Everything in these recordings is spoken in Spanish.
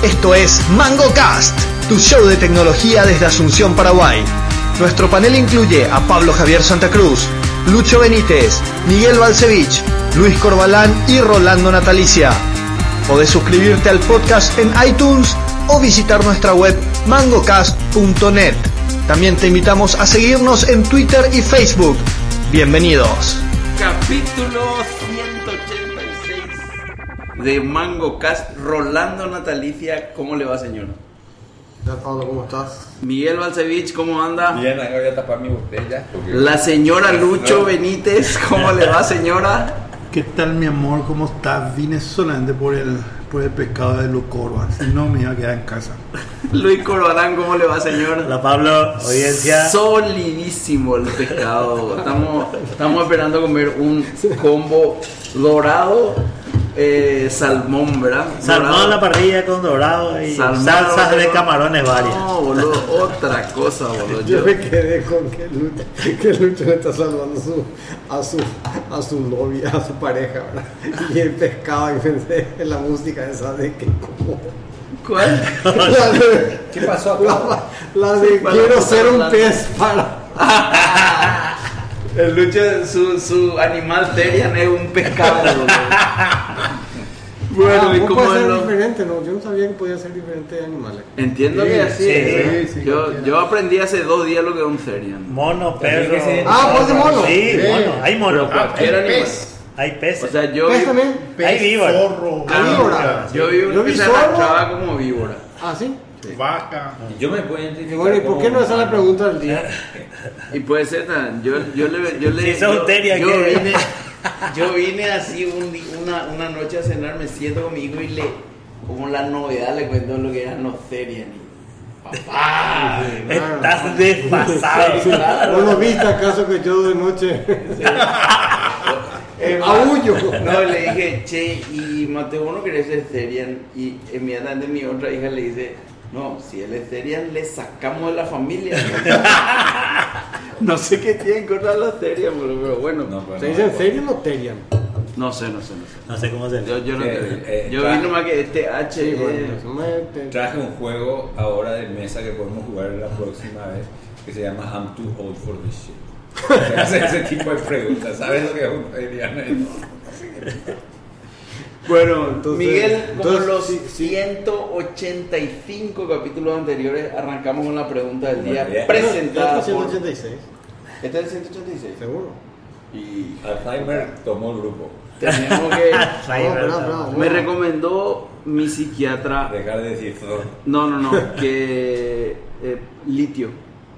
Esto es MangoCast, tu show de tecnología desde Asunción, Paraguay. Nuestro panel incluye a Pablo Javier Santa Cruz, Lucho Benítez, Miguel Balcevich, Luis Corbalán y Rolando Natalicia. Podés suscribirte al podcast en iTunes o visitar nuestra web mangocast.net. También te invitamos a seguirnos en Twitter y Facebook. Bienvenidos. Capítulo 186 de MangoCast. Rolando Natalicia, ¿cómo le va, señor? Ya, Pablo, ¿cómo estás? Miguel Balcevich, ¿cómo anda? Bien, acá voy a tapar mi botella. La señora Lucho Benítez, ¿cómo le va, señora? ¿Qué tal, mi amor? ¿Cómo estás? Vine solamente por el pescado de Lucoro, si no me iba a quedar en casa. Luis Corbalán, ¿cómo le va, señor? Hola, Pablo, audiencia. Solidísimo el pescado. Estamos esperando comer un combo dorado, salmón, ¿verdad? Salmón dorado. a la parrilla con dorado y Salmón, salsas de dorado. camarones varias. No, boludo, otra cosa, boludo. Yo me quedé con que Lucho le está salvando a su novia, a su pareja, ¿verdad? Y el pescado, y pensé en la música esa de que como... ¿Cuál? ¿Qué pasó acá? La de quiero ser un pez para... El Lucho, su animal Terian es un pescado, boludo. Bueno, ¿y cómo puede es ser lo...? diferente, ¿no? Yo no sabía que podía ser diferente de animales. Entiendo que así sí, es. sí, Yo aprendí hace 2 días lo que es un Therian. Mono, perro. Pues de mono. Sí, Sí. mono. Hay mono. Cualquier animal. Hay peces. O sea, yo ¿Pez también? Hay víbora. Zorro, víbora. yo vi uno Yo que vi se zorro. arrastraba como víbora. Ah, ¿sí? vaca. Yo me puedo Y identificar. bueno, ¿y por qué no esa es la pregunta del día? Y puede ser tan. Yo le. Si sos un Terian, ¿qué? Yo vine así una noche a cenar, me siento con mi hijo y como la novedad le cuento lo que eran los Therian. ¡Papá! Estás desfasado. ¿No lo viste acaso que yo de noche aullo? No, le dije, che, y Mateo, ¿vos no querés ser Therian? Y inmediatamente mi otra hija le dice, no, si él es Therian, le sacamos de la familia. No sé qué tienen contra los Therian, pero bueno. No, pues, ¿Se dice en serio o Terian? No sé. No sé cómo se Yo no te Yo claro. vi nomás que este H. Sí, bueno, Traje un juego ahora de mesa que podemos jugar la próxima vez que se llama I'm too old for this shit. Que hace ese tipo de preguntas. ¿Sabes lo que es un Therian? Bueno, Entonces- Miguel, como entonces, los sí. 185 capítulos anteriores, arrancamos con la pregunta del día Bueno, bien. presentada Este es por... 186, ¿Este es el 186? seguro. Y Alzheimer tomó el grupo. tenemos que... No, Me recomendó mi psiquiatra... Dejar de decir todo. No, que... litio.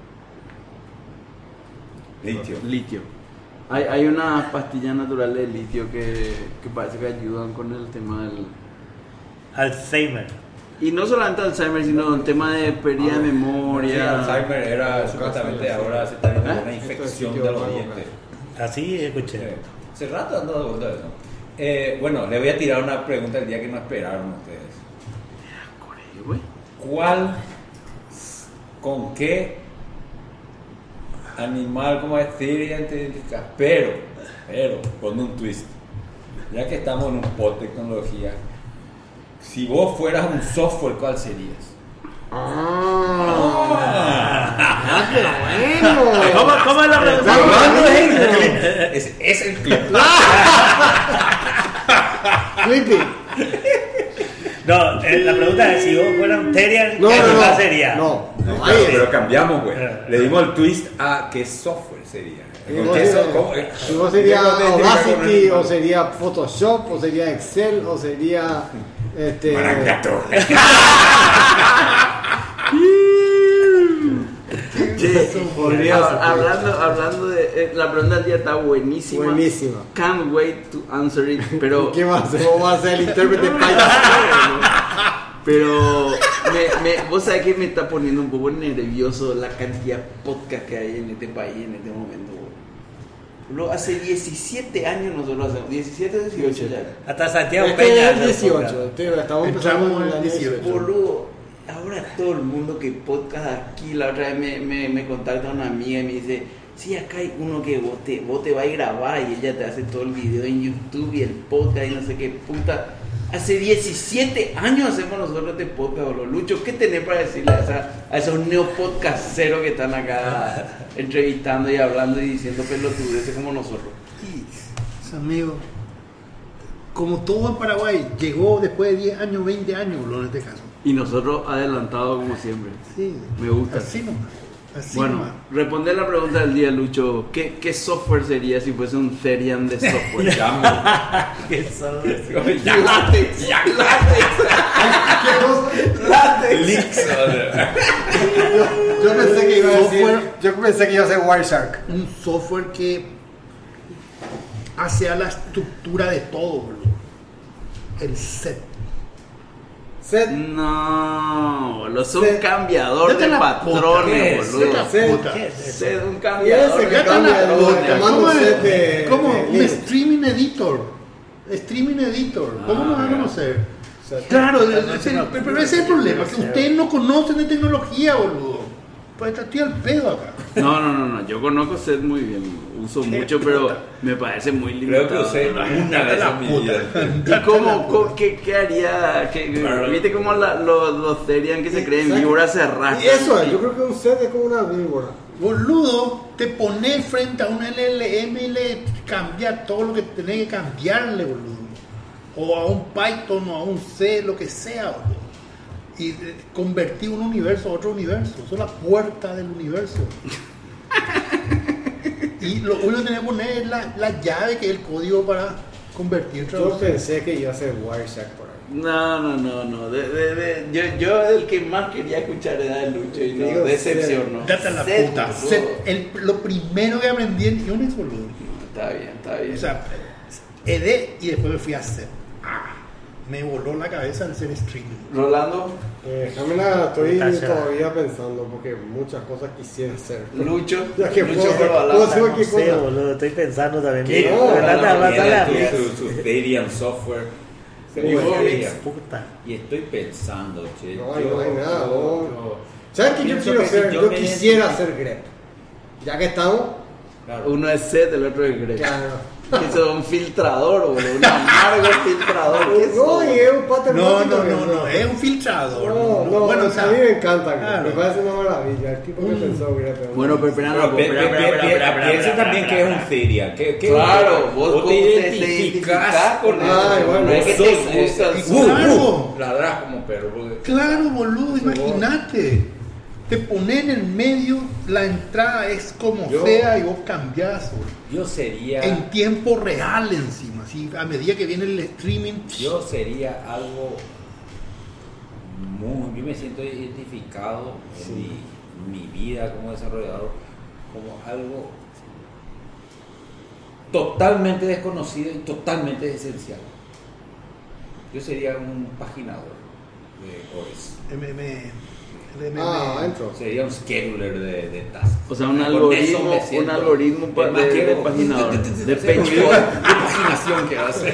Litio. Hay unas pastillas naturales de litio que parece que ayudan con el tema del... Alzheimer. Y no solamente Alzheimer, sino el tema de pérdida de Sí, memoria. Alzheimer era supuestamente ahora se está viendo una infección de los Esto es dientes. Así escuché. Hace rato ando dando vuelta de eso. Bueno, le voy a tirar una pregunta el día que no esperaron ustedes. Güey. ¿Cuál, con qué animal como es Therian te identificas? Pero, con un twist. Ya que estamos en un pod de tecnología, si vos fueras un software, ¿cuál serías? ¿Cómo es la pregunta? Es el clip. Clippy. No, la pregunta es si vos fueras un Terian, No, ¿qué no, animal no. sería? No. Pero cambiamos, güey. Le dimos el twist a qué software sería. Si vos sería Audacity, o sería Photoshop, o sería Excel, o sería Marangato. Hablando de la pregunta del día está buenísima. Buenísima. Can't wait to answer it. Pero ¿Qué vas a hacer? ¿Vos vas a ser el intérprete de Python? Pero vos sabés que me está poniendo un poco nervioso la cantidad de podcast que hay en este país en este momento. Boludo, hace 17 años nosotros hacemos, 17 o 18 ya. Hasta Santiago Este Peña. es el 18. Estamos empezando en el 18. Boludo, ahora todo el mundo que podcast aquí, la otra vez me contacta una amiga y me dice, sí, acá hay uno que vos te va a grabar y ella te hace todo el video en YouTube y el podcast y no sé qué puta. Hace 17 años hacemos nosotros este podcast, boludo. Lucho, ¿qué tenés para decirle a esos neopodcasteros que están acá entrevistando y hablando y diciendo pelotudeces como nosotros? Y, amigo, como todo en Paraguay, llegó después de 10 años, 20 años, boludo, en este caso. Y nosotros adelantados como siempre. Sí. Me gusta. Así nomás. Así Bueno, nomás. responder la pregunta del día, Lucho. ¿Qué software sería si fuese un Therian de software? ¿Qué son los- Látex. Látex. Yo pensé que iba a decir. Software. Yo pensé que iba a ser Wireshark. Un software que hace a la estructura de todo, boludo. El set. Set. No, boludo. Es un Set. cambiador Vete de a la puta. patrones, ¿Qué boludo. Set. Puta. ¿Qué es eso? Es un Y cambiador ese de que cambia el patrones. comando ¿Cómo set es? de. ¿Cómo? de Un Linux. streaming editor. Streaming editor. ¿Cómo no van a mira. conocer? Set. Claro, no pero ese no es el problema, que no sé. ustedes no conocen de tecnología, boludo. Pues estoy al pedo acá. No. Yo conozco Set muy bien. Uso mucho, pero me parece muy limitado. Creo que usé una vez en mi vida. ¿Y qué haría? Claro. ¿Viste cómo los Therian que se creen Exacto. víboras se arrastran? Y eso es, yo creo que un set es como una víbora. Boludo, te pones frente a un LLM y le cambia todo lo que tenés que cambiarle, boludo. O a un Python o a un C, lo que sea, boludo. Y convertir un universo a otro universo. Eso es la puerta del universo. Y lo único que tenés que poner es la llave, que es el código para convertir. Yo traducir. pensé que iba a ser Wireshark por ahí. No. Yo el que más quería escuchar era el Lucho y no, Digo, decepción, ¿no? Date a la Set, puta. boludo. Lo primero que aprendí en Unix, boludo. Está bien. O sea, ED y después me fui a hacer. Me voló la cabeza al hacer streaming. Rolando, Jamena, estoy Puta, todavía pensando porque muchas cosas quisiera hacer. Lucho, Ya que Lucho puedo Corbalán. hacer cualquier No sé, cosa. boludo, estoy pensando también. ¿Qué? No, Renata, no, vas a la Tiene mierda. su Therian software. Sí, Muy bueno. Therian. Puta. Y estoy pensando, che. No hay nada, no. ¿Sabes qué yo pienso quiero que si hacer? yo Yo me quisiera identifico- hacer grep. Ya que estamos, Claro. Uno es Set, el otro es Greg. claro. Eso es un filtrador, boludo. Un amargo filtrador. ¿Qué es No, y eso? es un pattern matching, No, es un filtrador. No, Bueno, o sea, a mí me encanta, claro. me parece una maravilla. El tipo que pensó grep. Bueno, pero espera, Pero no, piensa espera, también que es un Therian. Claro, vos te te identificás con eso. Ay, bueno, no es que sos te gusta el ese. software. Claro. Ladrás como perro. porque- Claro, boludo, imagínate. Te pones en el medio, la entrada es como Yo- sea y vos cambiás, boludo. Yo sería. En tiempo real encima, así, a medida que viene el streaming. Yo sería algo muy. Yo me siento identificado en mi vida como desarrollador como algo totalmente desconocido y totalmente esencial. Yo sería un paginador de OS. Entro. Sería un scheduler de tasks. O sea, un Con algoritmo, eso me siento. un algoritmo Además, de quiero- paginador, de hacer ruido page de paginación que va a hacer.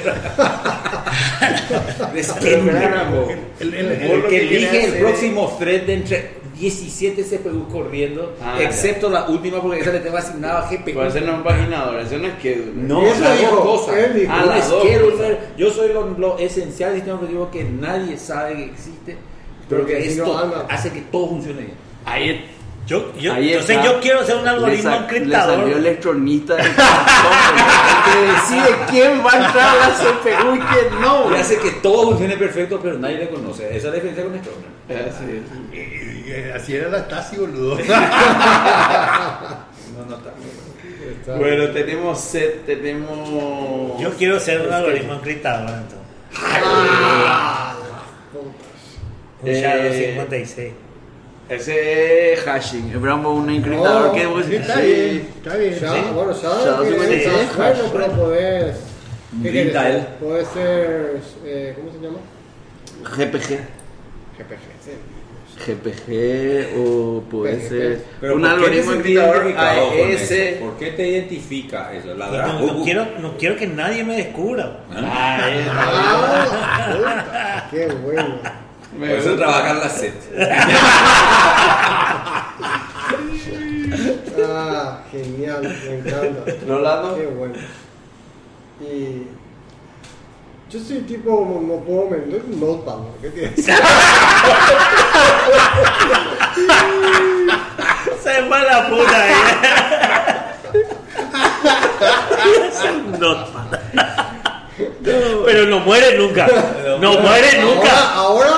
De scheduler. El que elige el próximo thread de entre 17 CPU corriendo, Ah, excepto la última porque esa le tengo asignada GPU. Pero ese no es un paginador, ese no es que. No, Y eso las dijo, dos cosas. él dijo. Un Las dos scheduler, yo soy lo esencial del sistema operativo que nadie sabe que existe, pero Porque que si no esto anda. hace que todo funcione bien. Ahí Entonces está. yo quiero ser un algoritmo Le encriptador. salió electronista del que decide quién va a entrar a la CPU y quién no. Y hace que todo funcione perfecto, pero nadie le conoce. Esa es la diferencia con Stromer. Así era la Stasi, boludo. No está. Bueno, tenemos Set, tenemos. Yo quiero ser un algoritmo encriptador, entonces. Un Shadow 56. Ese es hashing. Esperamos un encriptador No, que vos Sí, está bien, está bien. Ya, sí. bueno, ya Ya, que sí, está sí. bueno, pero podés. ¿Qué quieres Brinda ser? él. Puede ser. ¿Cómo se llama? GPG. GPG, sí. GPG o puede PGP. ser Pero un ¿por qué te algoritmo sentís encriptador identificado con AES. eso? ¿Por qué te identifica eso? Y Ladrar. no quiero que nadie me descubra. Ah, puta, qué bueno. Por eso trabajar la set. Genial, me encanta. Rolando. Qué bueno. Y Yo soy tipo, no puedo vender un notepad, ¿no? ¿Qué tienes? Se fue la puta ahí. Notepad. Pero no muere nunca. No muere nunca.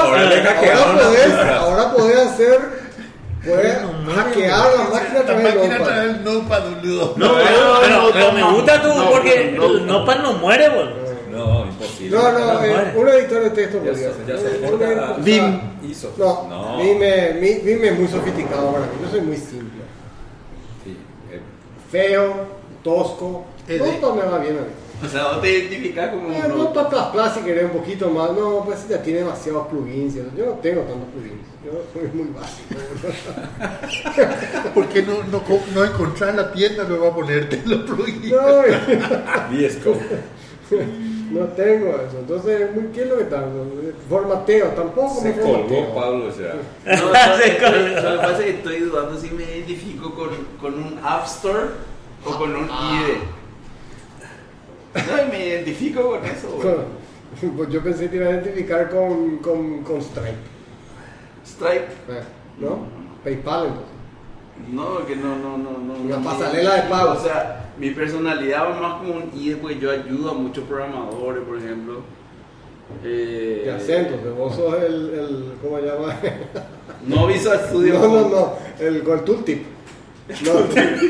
Ahora podés hacer, podés hackear la máquina a La través máquina del trae notepad. el notepad, boludo. Pero me gusta tú porque el Notepad no muere, boludo. No, imposible. No, muere. un editor de texto Ya podría se- ya ser. soporta Vim. ISO. No, Vim es muy sofisticado para mí, yo soy muy simple. Sí, Feo, tosco, Es de- notepad me va bien a mí. O sea, vos te identificás como un Notepad+ si querés un poquito más, no, pues ya tiene demasiados plugins, yo no tengo tantos plugins, yo soy muy básico. Porque no encontrar en la tienda lo va a ponerte los plugins. No, VS Code. no tengo eso, entonces, ¿qué es lo que está? Formateo, tampoco Se me colgó formateo. Pablo, o sea. No, lo que pasa es que estoy dudando si me identifico con un App Store o con un IDE. No, y me identifico con eso, güey. Pues yo pensé que te iba a identificar con Stripe, Stripe. ¿no? PayPal entonces. No, que no. Una no, pasarela de pago. O sea, mi personalidad va más como un IDE, pues yo ayudo a muchos programadores, por ejemplo. De acentos, que vos sos el ¿cómo se llama? No Visual Studio. No, el tooltip. No,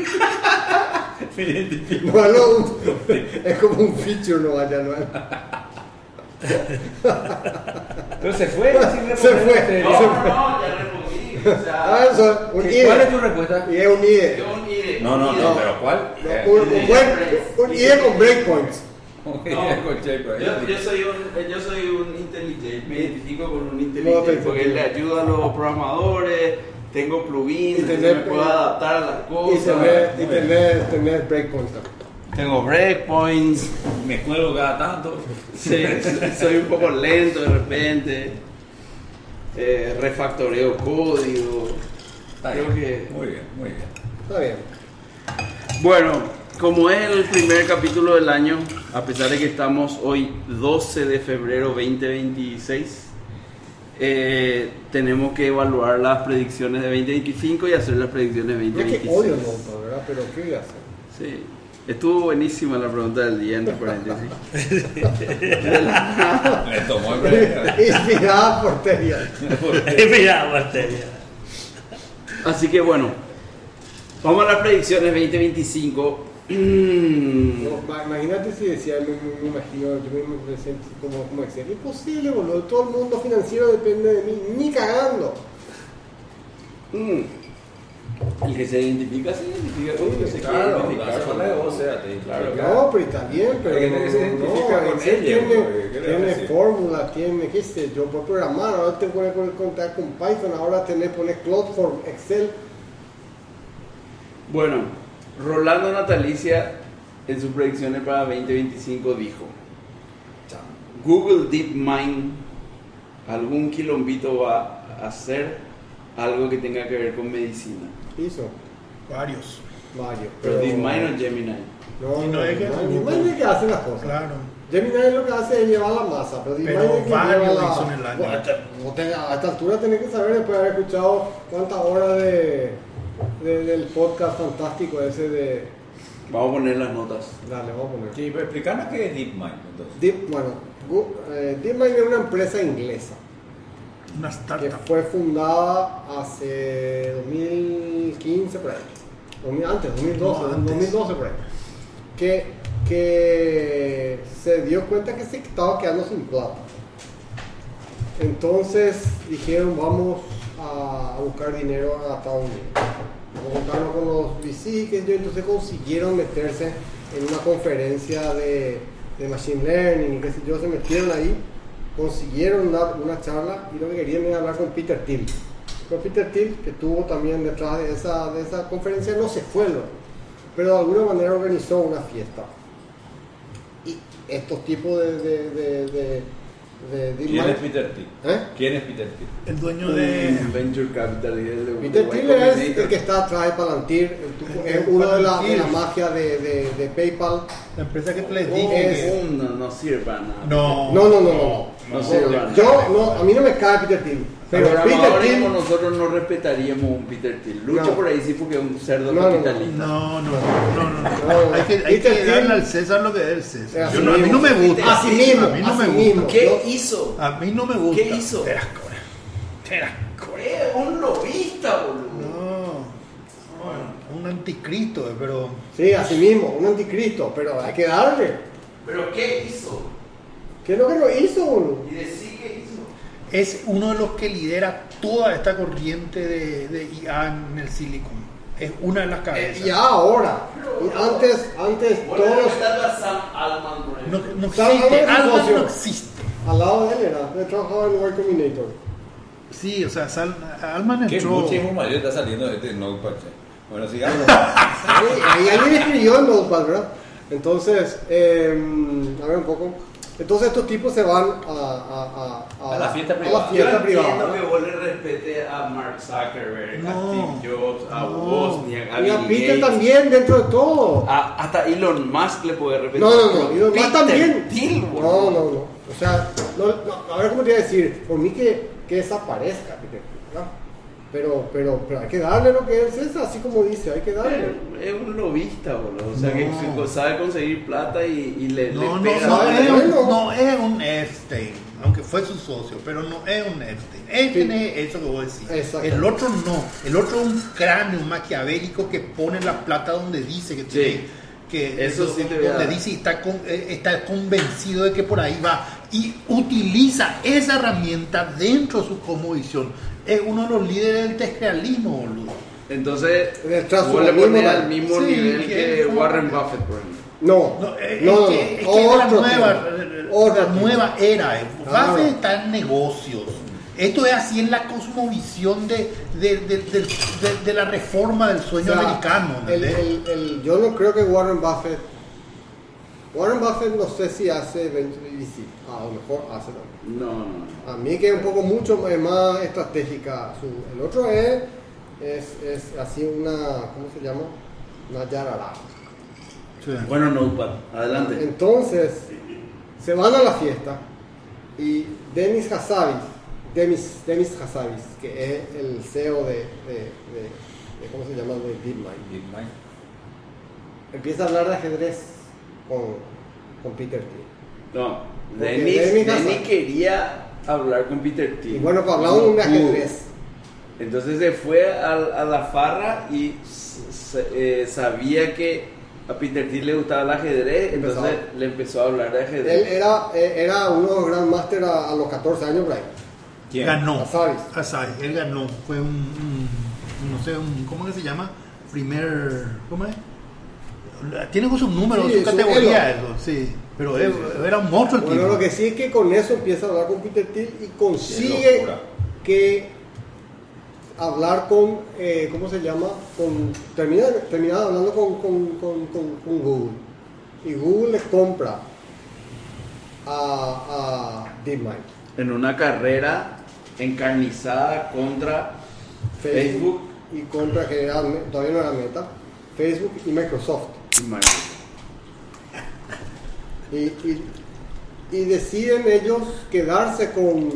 es como un feature, no vaya, no. Pero se fue. Se fue. No, ya respondí. O sea, Eso, un ¿Cuál IDE. es tu respuesta? Y es un IDE. yo un IDE. No, pero ¿cuál? Un IDE con breakpoints. No, Con Checo, yo soy un IntelliJ, me identifico con un No, IntelliJ te porque entiendo. le ayudo a los programadores, tengo plugins, Y entonces tener- me puedo adaptar a las Y cosas. tener breakpoints también. Tengo breakpoints, Me cuelgo cada tanto. sí, soy un poco lento de repente, refactoreo código. Está Creo bien. que... Muy bien, muy bien. Está bien. Bueno, como es el primer capítulo del año, a pesar de que estamos hoy 12 de febrero 2026, tenemos que evaluar las predicciones de 2025 y hacer las predicciones de Es que 2026. odio el notepad, ¿verdad? Pero ¿qué voy a hacer? Sí. Estuvo buenísima la pregunta del día, entre paréntesis. Me tomó el break. Inspirada por Terian. Mira, materia. Así que bueno, vamos a las predicciones 2025. Imagínate si decía, me imagino, yo me siento como decía, imposible, boludo, todo el mundo financiero depende de mí, ni cagando. El que se identifica, se identifica con el que se quiere Claro, identificar con el o sea, claro. No, pero está bien, pero Hay gente que se identifica con Excel ella, tiene, güey, ¿qué le vas a tiene decir? fórmula, tiene, qué sé yo, por programar, ahora te puedes contar con Python, ahora pones CloudForm, Excel. Bueno, Rolando Natalicia en sus predicciones para 2025 dijo: Google DeepMind algún quilombito va a hacer algo que tenga que ver con medicina. Hizo Varios. varios. Pero DeepMind o Gemini. No, Y no es que- DeepMind es que hace las cosas. Claro. Gemini lo que hace es llevar la masa, pero DeepMind es que varios lleva la... hizo en el año. Bueno, a esta altura tenés que saber, después de haber escuchado cuántas horas del podcast fantástico ese de... Vamos a poner las notas. Dale, vamos a poner. Sí, pero explícanos qué es DeepMind, entonces. DeepMind es una empresa inglesa Una que startup. fue fundada hace 2015 por ahí. 2012 No, antes. 2012 por ahí. Que se dio cuenta que se estaba quedando sin plata. Entonces dijeron, vamos a buscar dinero a Estados Unidos. Vamos a juntarnos con los VC, que yo, entonces consiguieron meterse en una conferencia de Machine Learning y qué sé yo, se metieron ahí, consiguieron dar una charla y lo que querían era hablar con Peter Thiel. Con Peter Thiel, que estuvo también detrás de esa conferencia, no se fue, pero de alguna manera organizó una fiesta. Y estos tipos de de ¿Quién es DeepMind. Peter Thiel? ¿Eh? ¿Quién es Peter Thiel? El dueño de. Venture Capital. Peter Thiel es el que está atrás de Palantir, es uno de la magia de PayPal. La empresa que les dije. No sirve para nada. No. No sirve para nada. A mí no me cae Peter Thiel. Pero Peter Programadores Thiel, como nosotros no respetaríamos un Peter Thiel. Lucho No. por ahí sí porque es un cerdo No, capitalista. No. No. Hay que Peter Thiel- darle al César lo que es el César. Así A mí no me mismo. gusta. Así mismo, A mí no me así gusta. mismo. ¿Qué hizo? A mí no me gusta. ¿Qué hizo? Era Un lobista, boludo. un anticristo, pero Sí, así mismo, un anticristo, pero hay que darle. ¿Pero qué hizo? ¿Qué es lo que lo hizo, boludo? Y decir qué hizo. es uno de los que lidera toda esta corriente de IA en el Silicon. Es una de las cabezas. Ya ahora. Y antes Bueno, todos respetando a Sam Altman por ejemplo. No Sam existe, Altman es Altman socio. no existe. al lado de él él trabajaba en Y Combinator. Sí, o sea, Altman ¿Qué entró. muchísimo mayor está saliendo de este Notepad? Bueno, sigamos. Ahí alguien escribió en Notepad, ¿verdad? Entonces, a ver un poco. Entonces estos tipos se van A la fiesta a privada. la fiesta Yo entiendo privada. que vos le respete a Mark Zuckerberg, No. a Steve Jobs, a No. Wozniak, a Y a Bill Peter Gates. también dentro de todo. Hasta Elon Musk le puede respetar. No, Elon Musk también. Thiel, No. boludo. O sea, a ver cómo te iba a decir. Por mí que desaparezca, Peter, ¿verdad? Pero hay que darle lo que es así como dice, hay que darle. Es un lobista, boludo. O sea, que sabe conseguir plata y le No pega. no es un Epstein, aunque fue su socio, pero no es un Epstein. Epstein es eso que vos decís. Exacto. El otro no. El otro es un cráneo maquiavélico que pone la plata donde dice que tiene. Sí. Que Eso sí te voy a donde dar. dice y está convencido de que por ahí va y utiliza esa herramienta dentro de su cosmovisión. Es uno de los líderes del tescrealismo, boludo. Entonces, El vos le pones al mismo Sí, nivel que que es como- Warren Buffett, por ejemplo. No, Es que es la otro nueva, tema. Otro la nueva era. Claro. Buffett está en negocios. Esto es así en la cosmovisión de la reforma del sueño O sea, americano. ¿Entendés? yo no creo que Warren Buffett no sé si hace venture VC, a lo mejor hace también. No. A mí que es un poco mucho más estratégica. El otro es así una, ¿cómo se llama? Una yarara. Sí. Bueno, Notepad, adelante. Entonces, se van a la fiesta y Demis Hassabis, que es el CEO de ¿cómo se llama? De DeepMind, empieza a hablar de ajedrez con Peter Thiel. No, Porque Denis Hassabis quería hablar con Peter Thiel. Y bueno, pues hablamos de un No pudo. ajedrez. Entonces se fue a la farra y sabía que a Peter Thiel le gustaba el ajedrez, entonces le empezó a hablar de Él ajedrez. era uno de los Grandmaster a los 14 años, por ahí. ¿Quién? Ganó. Hassabis. Él ganó. Fue no sé, ¿cómo que se llama? ¿Cómo es? Tiene con sus números, Sí, su su categoría, elo. eso, sí. Pero era un monstruo el Bueno, tipo. lo que sí es que con eso empieza a hablar con Peter Thiel y Qué consigue locura. que hablar con, ¿cómo se llama? Termina hablando con Google. Y Google le compra a DeepMind. En una carrera encarnizada contra Facebook Y contra, que todavía no era Meta, Facebook y Microsoft. y Microsoft. Y deciden ellos quedarse con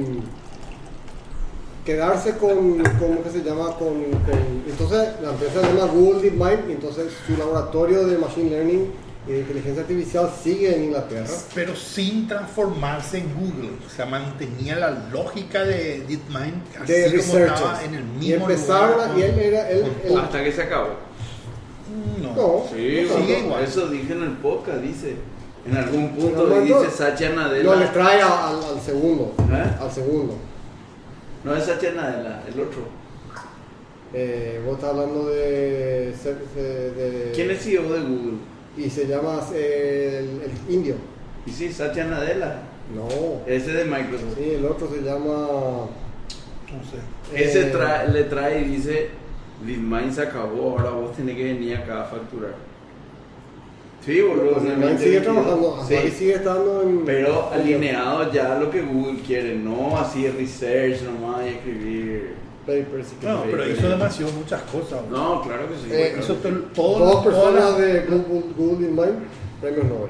¿cómo que se llama? Entonces la empresa se llama Google DeepMind, y entonces su laboratorio de Machine Learning y de inteligencia artificial sigue en Inglaterra. Pero sin transformarse en Google. O sea, mantenía la lógica de DeepMind así De como researchers. estaba en el mismo Y empezaron, lugar, y él era, él- Hasta que se acabó. no, Sí, no, sigue no, igual. eso dije en el podcast, dice. En algún punto No, dice no. Satya no, Nadella. le trae al segundo, ¿Eh? al segundo. No es Satya Nadella, el otro. Vos estás hablando de ¿Quién es CEO de Google? y se llama el indio. Y sí, Satya Nadella. No, Ese de Microsoft. sí, el otro se llama No sé. Ese le trae y dice, DeepMind se acabó, ahora vos tenés que venir acá a facturar. Sí, boludo. DeepMind sigue trabajando, Sí. Huawei sigue estando en... Pero alineado ya a lo que Google quiere, no así research nomás y escribir. papers y que No, pero hizo demasiado muchas cosas. No, claro que sí. Hizo dos todas personas las- de Google DeepMind, premios Nobel.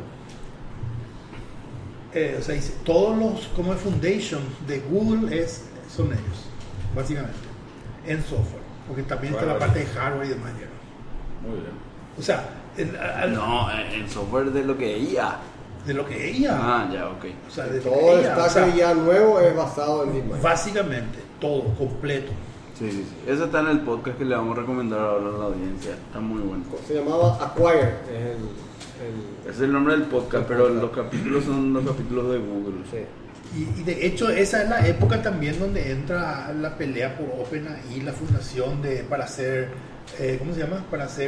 o sea, dice, todos los como foundation de Google son ellos, básicamente, en software, porque también está la parte de hardware y demás. Muy bien. O sea, No, en software de lo que IA. de lo que ella, Ah, ya, ok. o sea, de lo Todo que el ella, stack o sea, ya nuevo es basado en DeepMind. básicamente todo completo. Sí, sí, sí. Eso está en el podcast que le vamos a recomendar ahora a la audiencia. Está muy bueno. Se llamaba Acquire, es Es el nombre del podcast, pero los capítulos son los capítulos de Google. sí. Y de hecho esa es la época también donde entra la pelea por OpenAI, la fundación para hacer, ¿cómo se llama? Para hacer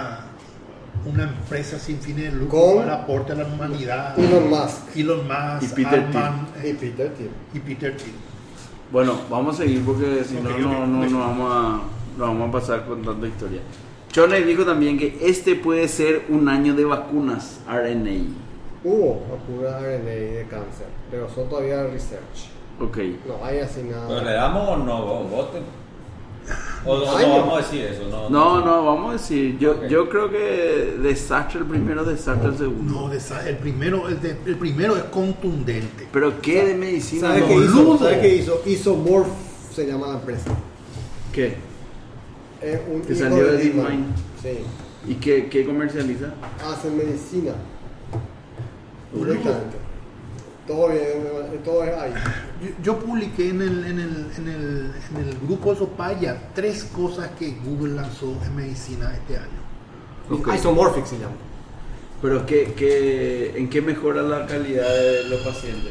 una empresa sin fines de lucro Con para aporte a la humanidad. Elon Musk Elon Musk, Y Peter Altman, y Peter Thiel. y Peter Thiel. Bueno, vamos a seguir porque si no, Ok, no vamos a pasar contando historia. Choney dijo también que este puede ser un año de vacunas RNA. Hubo vacunas RNA de cáncer, pero son todavía research. Ok. No hay así ¿Pero nada. le damos o no? ¿Voten? ¿O no, Ay, no no. vamos a decir eso? No, vamos a decir. Ok. Yo creo que desastre el primero, desastre el segundo. No, el primero es contundente. Pero ¿qué de medicina? ¿Sabes No, qué hizo? boludo. ¿Sabes qué hizo? Isomorph se llama la empresa. ¿Qué? Es un Que hijo salió de DeepMind. DeepMind. Sí. ¿Y qué comercializa? Hacen medicina. Boludo. Directamente. Todo bien, todo es ahí. Yo publiqué en el grupo de Sopaya 3 cosas que Google lanzó en medicina este año. Ok. Isomorphic se llama. Pero ¿en qué mejora la calidad de los pacientes?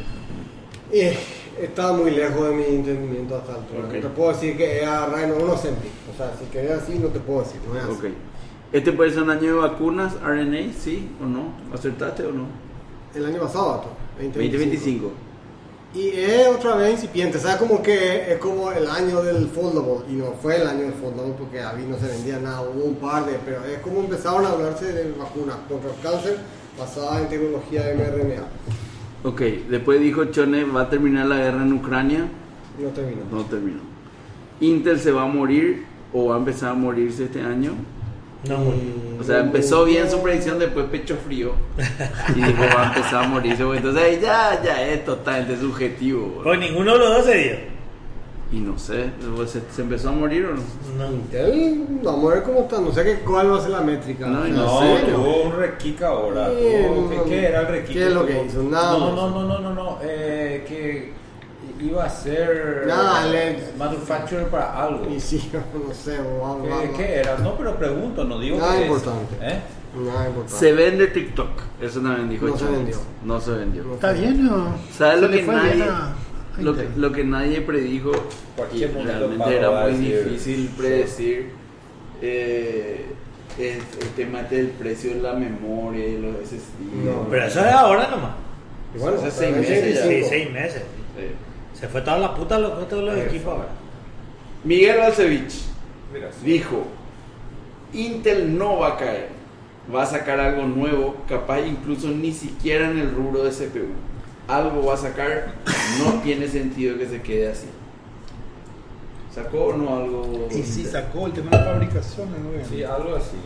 Está muy lejos de mi entendimiento hasta el altura. Ok. No te puedo decir que es a Rhino 1 Ozempic. O sea, si querés así, no te puedo decir. No es así. Ok. ¿Este puede ser un año de vacunas, RNA, sí o no? ¿Acertaste o no? El año pasado, 2025. Y es otra vez incipiente, ¿sabes? Como que es como el año del foldable, y no fue el año del foldable porque ahí no se vendía nada, hubo un par de, pero es como empezaron a hablarse de vacunas contra el cáncer basadas en tecnología mRNA. Ok, después dijo Chone, ¿va a terminar la guerra en Ucrania? No terminó. No terminó. ¿Intel se va a morir o va a empezar a morirse este año? No, O sea, empezó bien su predicción, después pecho frío y dijo va a empezar a morirse. Entonces ahí ya es totalmente subjetivo. pues ninguno de los dos se dio. Y no sé, ¿se empezó a morir o no? No. Intel, vamos a ver cómo está, no sé cuál va a ser la métrica. No, y No, no sé, tuvo un requic ahora. Sí, ¿Qué era el requic? ¿qué es lo que hizo? Nada más. No. Que iba a ser Nada, manufacturer para algo. Y sí, no sé, ¿Qué era? No, pero pregunto, no digo Nada que es. importante. ¿Eh? Nada importante. Se vende TikTok. Eso también dijo No se Chone. vendió. No se vendió. No. ¿Está bien o? ¿Sabes Se lo le que fue nadie, bien a Intel. lo que nadie predijo? Y Cualquier momento realmente Pablo era va a muy decir, difícil predecir el tema del precio de la memoria y los SSD. No. Pero eso es ahora nomás. Y bueno, Hace pero 6 meses ya. Sí, 25. 6 meses. Sí. Se fue toda la puta los costos de los equipos ahora. Miguel Balcevich Mira, sí. dijo, Intel no va a caer, va a sacar algo nuevo, capaz incluso ni siquiera en el rubro de CPU. Algo va a sacar, no tiene sentido que se quede así. ¿Sacó o no algo? Y sí, sacó el tema de la fabricación. ¿No? Sí, algo así.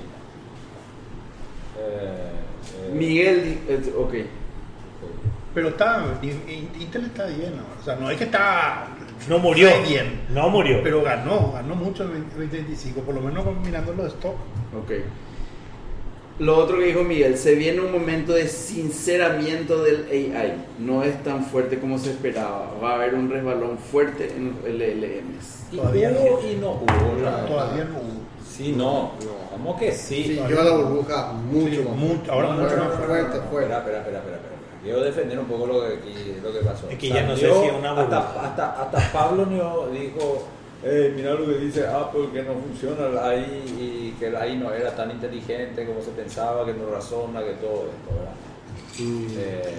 Miguel, ok. Pero Intel está bien ahora. O sea, no es que está. No murió. Está bien. No murió. Pero ganó mucho el 2025, por lo menos mirando los stock. Ok. Lo otro que dijo Miguel, se viene un momento de sinceramiento del AI. No es tan fuerte como se esperaba. Va a haber un resbalón fuerte en los LLMs. Y Todavía hubo no. y no hubo. nada. Todavía no hubo. Sí, no. ¿Cómo que sí? Siguió la burbuja mucho más. Ahora No, mucho no, más no, fuerte. fuerte, fuerte. Espera. Quiero defender un poco lo que pasó. Es que ya no sé Salió si es una burbuja. hasta Pablo dijo, mira lo que dice Apple, que no funciona el AI y que el AI no era tan inteligente como se pensaba, que no razona, que todo esto, ¿verdad?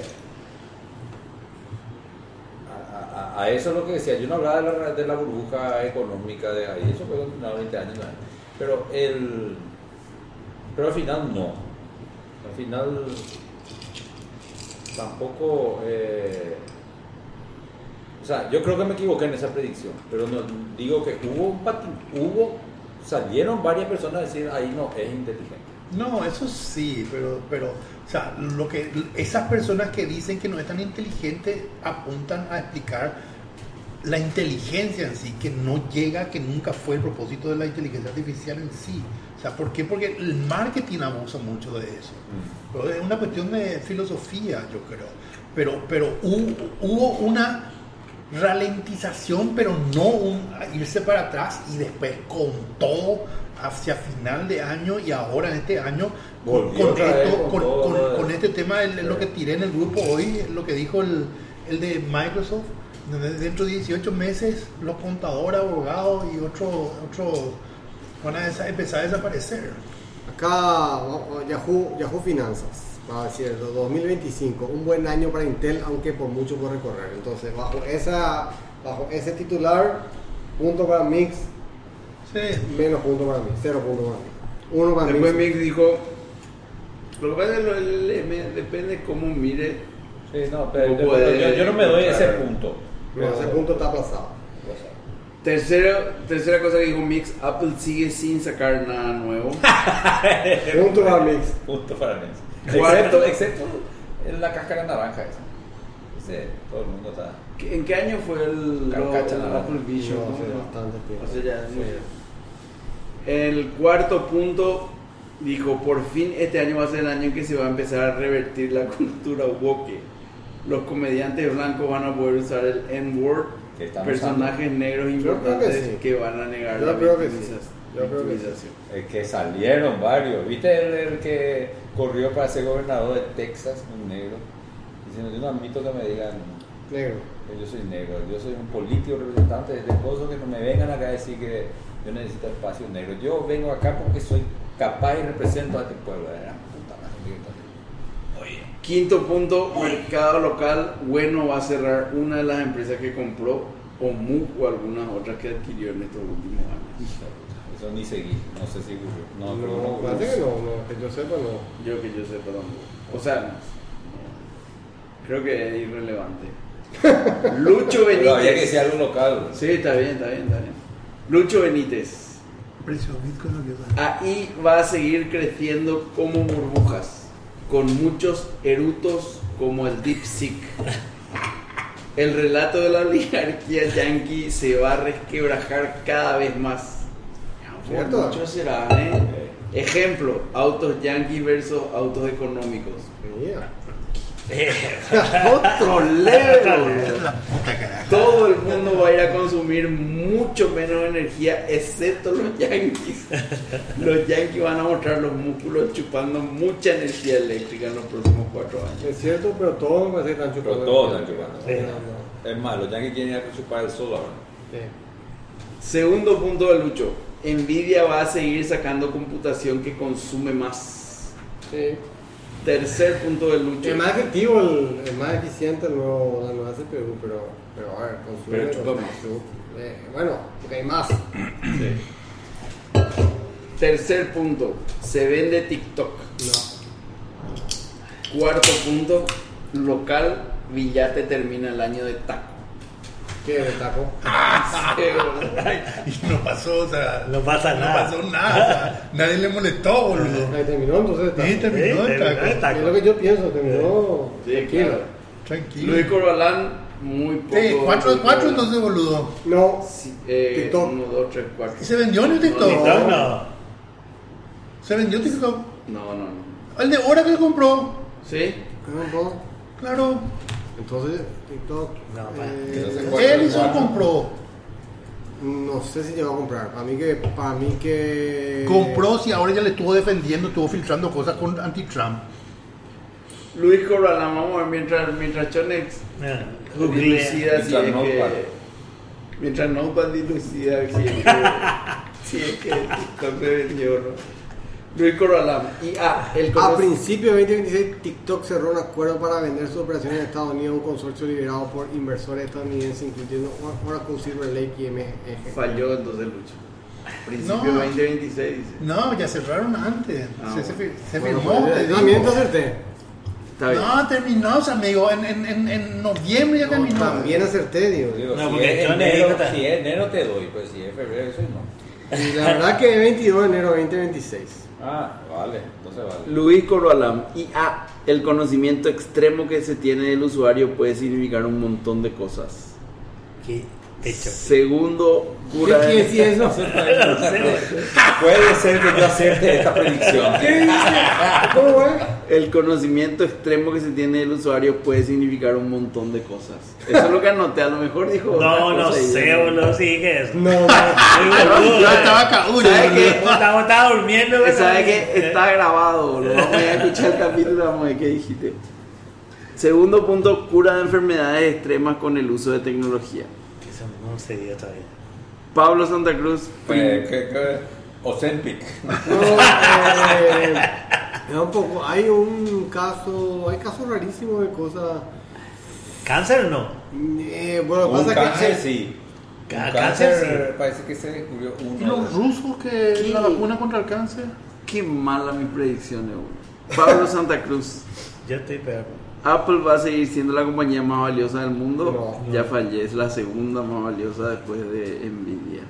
A eso es lo que decía. Yo no hablaba de la burbuja económica de ahí, eso fue hace 20 años, ¿no? Pero al final no. Al final tampoco... o sea, yo creo que me equivoqué en esa predicción, pero no, digo que salieron varias personas a decir, ahí no es inteligente. No, eso sí, pero o sea, esas personas que dicen que no es tan inteligente apuntan a explicar la inteligencia en sí, que no llega, que nunca fue el propósito de la inteligencia artificial en sí. O sea, ¿por qué? Porque el marketing abusa mucho de eso. Pero es una cuestión de filosofía, yo creo. Pero hubo una ralentización, pero no irse para atrás y después con todo hacia final de año y ahora en este año con este tema, lo que tiré en el grupo hoy, lo que dijo el de Microsoft, dentro de 18 meses los contadores, abogados y otro van a empezar a desaparecer. Acá Yahoo Finanzas va a decir 2025, un buen año para Intel, aunque por mucho por recorrer. Entonces bajo ese titular, punto para Mix, Sí. menos punto para mí, 0 punto para mí, 1 para Después mí. Mix dijo, lo que pasa es que el LM depende cómo mire. Sí, no, No pero puede yo no me doy ese entrar. punto. No, ese punto está aplazado. Tercera cosa que dijo Mix, Apple sigue sin sacar nada nuevo. Punto para Mix. Punto para mí. Cuarto. Excepto en la cáscara naranja esa. Ese, todo el mundo está... ¿En qué año fue el Carcacha, ¿no? Apple Vision? No, ¿no? hace bastante tiempo. O sea, ya, Sí. muy bien. El cuarto punto dijo, por fin este año va a ser el año en que se va a empezar a revertir la cultura woke. Los comediantes blancos van a poder usar el N-word, Que están personajes negros Yo creo importantes que sí. que van a negar Yo la creo que sí. Yo creo que victimización. Es que salieron varios. ¿Viste el que corrió para ser gobernador de Texas, un negro? Diciendo, yo no admito que me digan Negro. que yo soy negro. Yo soy un político representante de este coso, que no me vengan acá a decir que yo necesito espacio negro. Yo vengo acá porque soy capaz y represento a este pueblo. Era puta madre. Oye. Quinto punto, mercado local. Bueno, va a cerrar una de las empresas que compró, o MU, o algunas otras que adquirió en estos últimos años. Eso ni seguí. No sé si ocurrió. No, creo que No, ocurrió. parece que no, que yo sepa no. Yo que yo sepa tampoco. O sea, creo que es irrelevante. Lucho Pero había que Benítez. decir algo local. Sí, está bien. Lucho Benítez. Precio Bitcoin lo que da. Ahí va a seguir creciendo como burbujas, con muchos erutos como el DeepSeek. El relato de la oligarquía yankee se va a resquebrajar cada vez más. ¿Cierto? Mucho será, ¿eh? Ejemplo, autos yankees versus autos económicos. Mira. Otro level. La puta carajo. Todo el mundo va a ir a consumir mucho menos energía, excepto los yankees. Los yankees van a mostrar los músculos chupando mucha energía eléctrica en los próximos 4 años. Es cierto, pero todos me parece que están chupando. Pero todos están chupando. Sí, no. Es más, los yankees quieren ir a chupar el sol ahora. Sí. Segundo punto de Lucho. Nvidia va a seguir sacando computación que consume más. Sí. Tercer punto de Lucho. Es más efectivo, el más eficiente la nueva CPU, pero a ver, consume. Pero chupa más. Bueno, porque hay más. Sí. Tercer punto. Se vende TikTok. No. Cuarto punto. Local. Villate termina el año de taco. ¿Qué de taco? Y no pasó, o sea, No pasa nada. No pasó nada, o sea, nadie le molestó, boludo. Ahí terminó entonces el taco. Sí, terminó el terminó el taco. taco. Es lo que yo pienso, terminó. Sí, tranquilo. claro. Tranquilo. Luis Corbalán, muy poco. Sí, 4 de 4 entonces, boludo. No. Sí, TikTok. 1, 2, 3, 4. ¿Y se vendió en el TikTok? TikTok no. ¿Se vendió TikTok? No. El de hora que compró. ¿Sí? No. Claro. Entonces, TikTok. No, Él hizo lo compró. No sé si llegó a comprar. Para mí que. Compró, si ahora ya le estuvo defendiendo, estuvo filtrando cosas con anti-Trump. Luis Corbalán, vamos a ver mientras Chonex dilucida si Mientras es Notepad. que. Mientras Notepad dilucida si es que TikTok se vendió o no. Luis Corbalán. Y A principios de 2026, TikTok cerró un acuerdo para vender sus operaciones en Estados Unidos a un consorcio liderado por inversores estadounidenses, incluyendo Oracle, Silver Lake y MGM. falló entonces Lucho. Principio No. 2026, dice. No, ya cerraron antes. Ah, Se Bueno, firmó. pues, te digo. también te acerté. Está bien. No, terminó, amigo. En noviembre ya No, terminó. también acerté, digo. Digo, No, si porque es Johnny enero, dijo ta- si es enero te doy, pues si es febrero, eso no. Y la verdad que es 22 de enero 2026. Ah, vale, entonces vale. Luis Corbalan, IA, el conocimiento extremo que se tiene del usuario puede significar un montón de cosas. ¿Qué hecho? Segundo, ¿Qué cura quiere decir eso? Puede ser que yo acierte esta predicción. ¿Cómo es? el conocimiento extremo que se tiene del usuario puede significar un montón de cosas. Eso es lo que anoté, a lo mejor dijo otra No, no cosa y sé, yo- boludo, sí que es. No, no. Yo estaba caúro. ¿Sabe qué? Estaba durmiendo, güey. ¿Sabe qué? Está grabado, boludo. Vamos a escuchar el capítulo, vamos a ver qué dijiste. Segundo punto, cura de enfermedades extremas con el uso de tecnología. Eso no se dio todavía. Pablo Santa Cruz, Ozempic. No, es un poco. Hay casos rarísimos de cosas. ¿Cáncer o no? Bueno, Un pasa cáncer, que. sí. Un Cáncer, cáncer parece que se descubrió ¿Y uno. los rusos que ¿Qué? la vacuna contra el cáncer? qué mala mis predicciones, boludo. Pablo Santa Cruz, Yo estoy peor. Apple va a seguir siendo la compañía más valiosa del mundo. No. Ya fallé, es la segunda más valiosa después de Nvidia.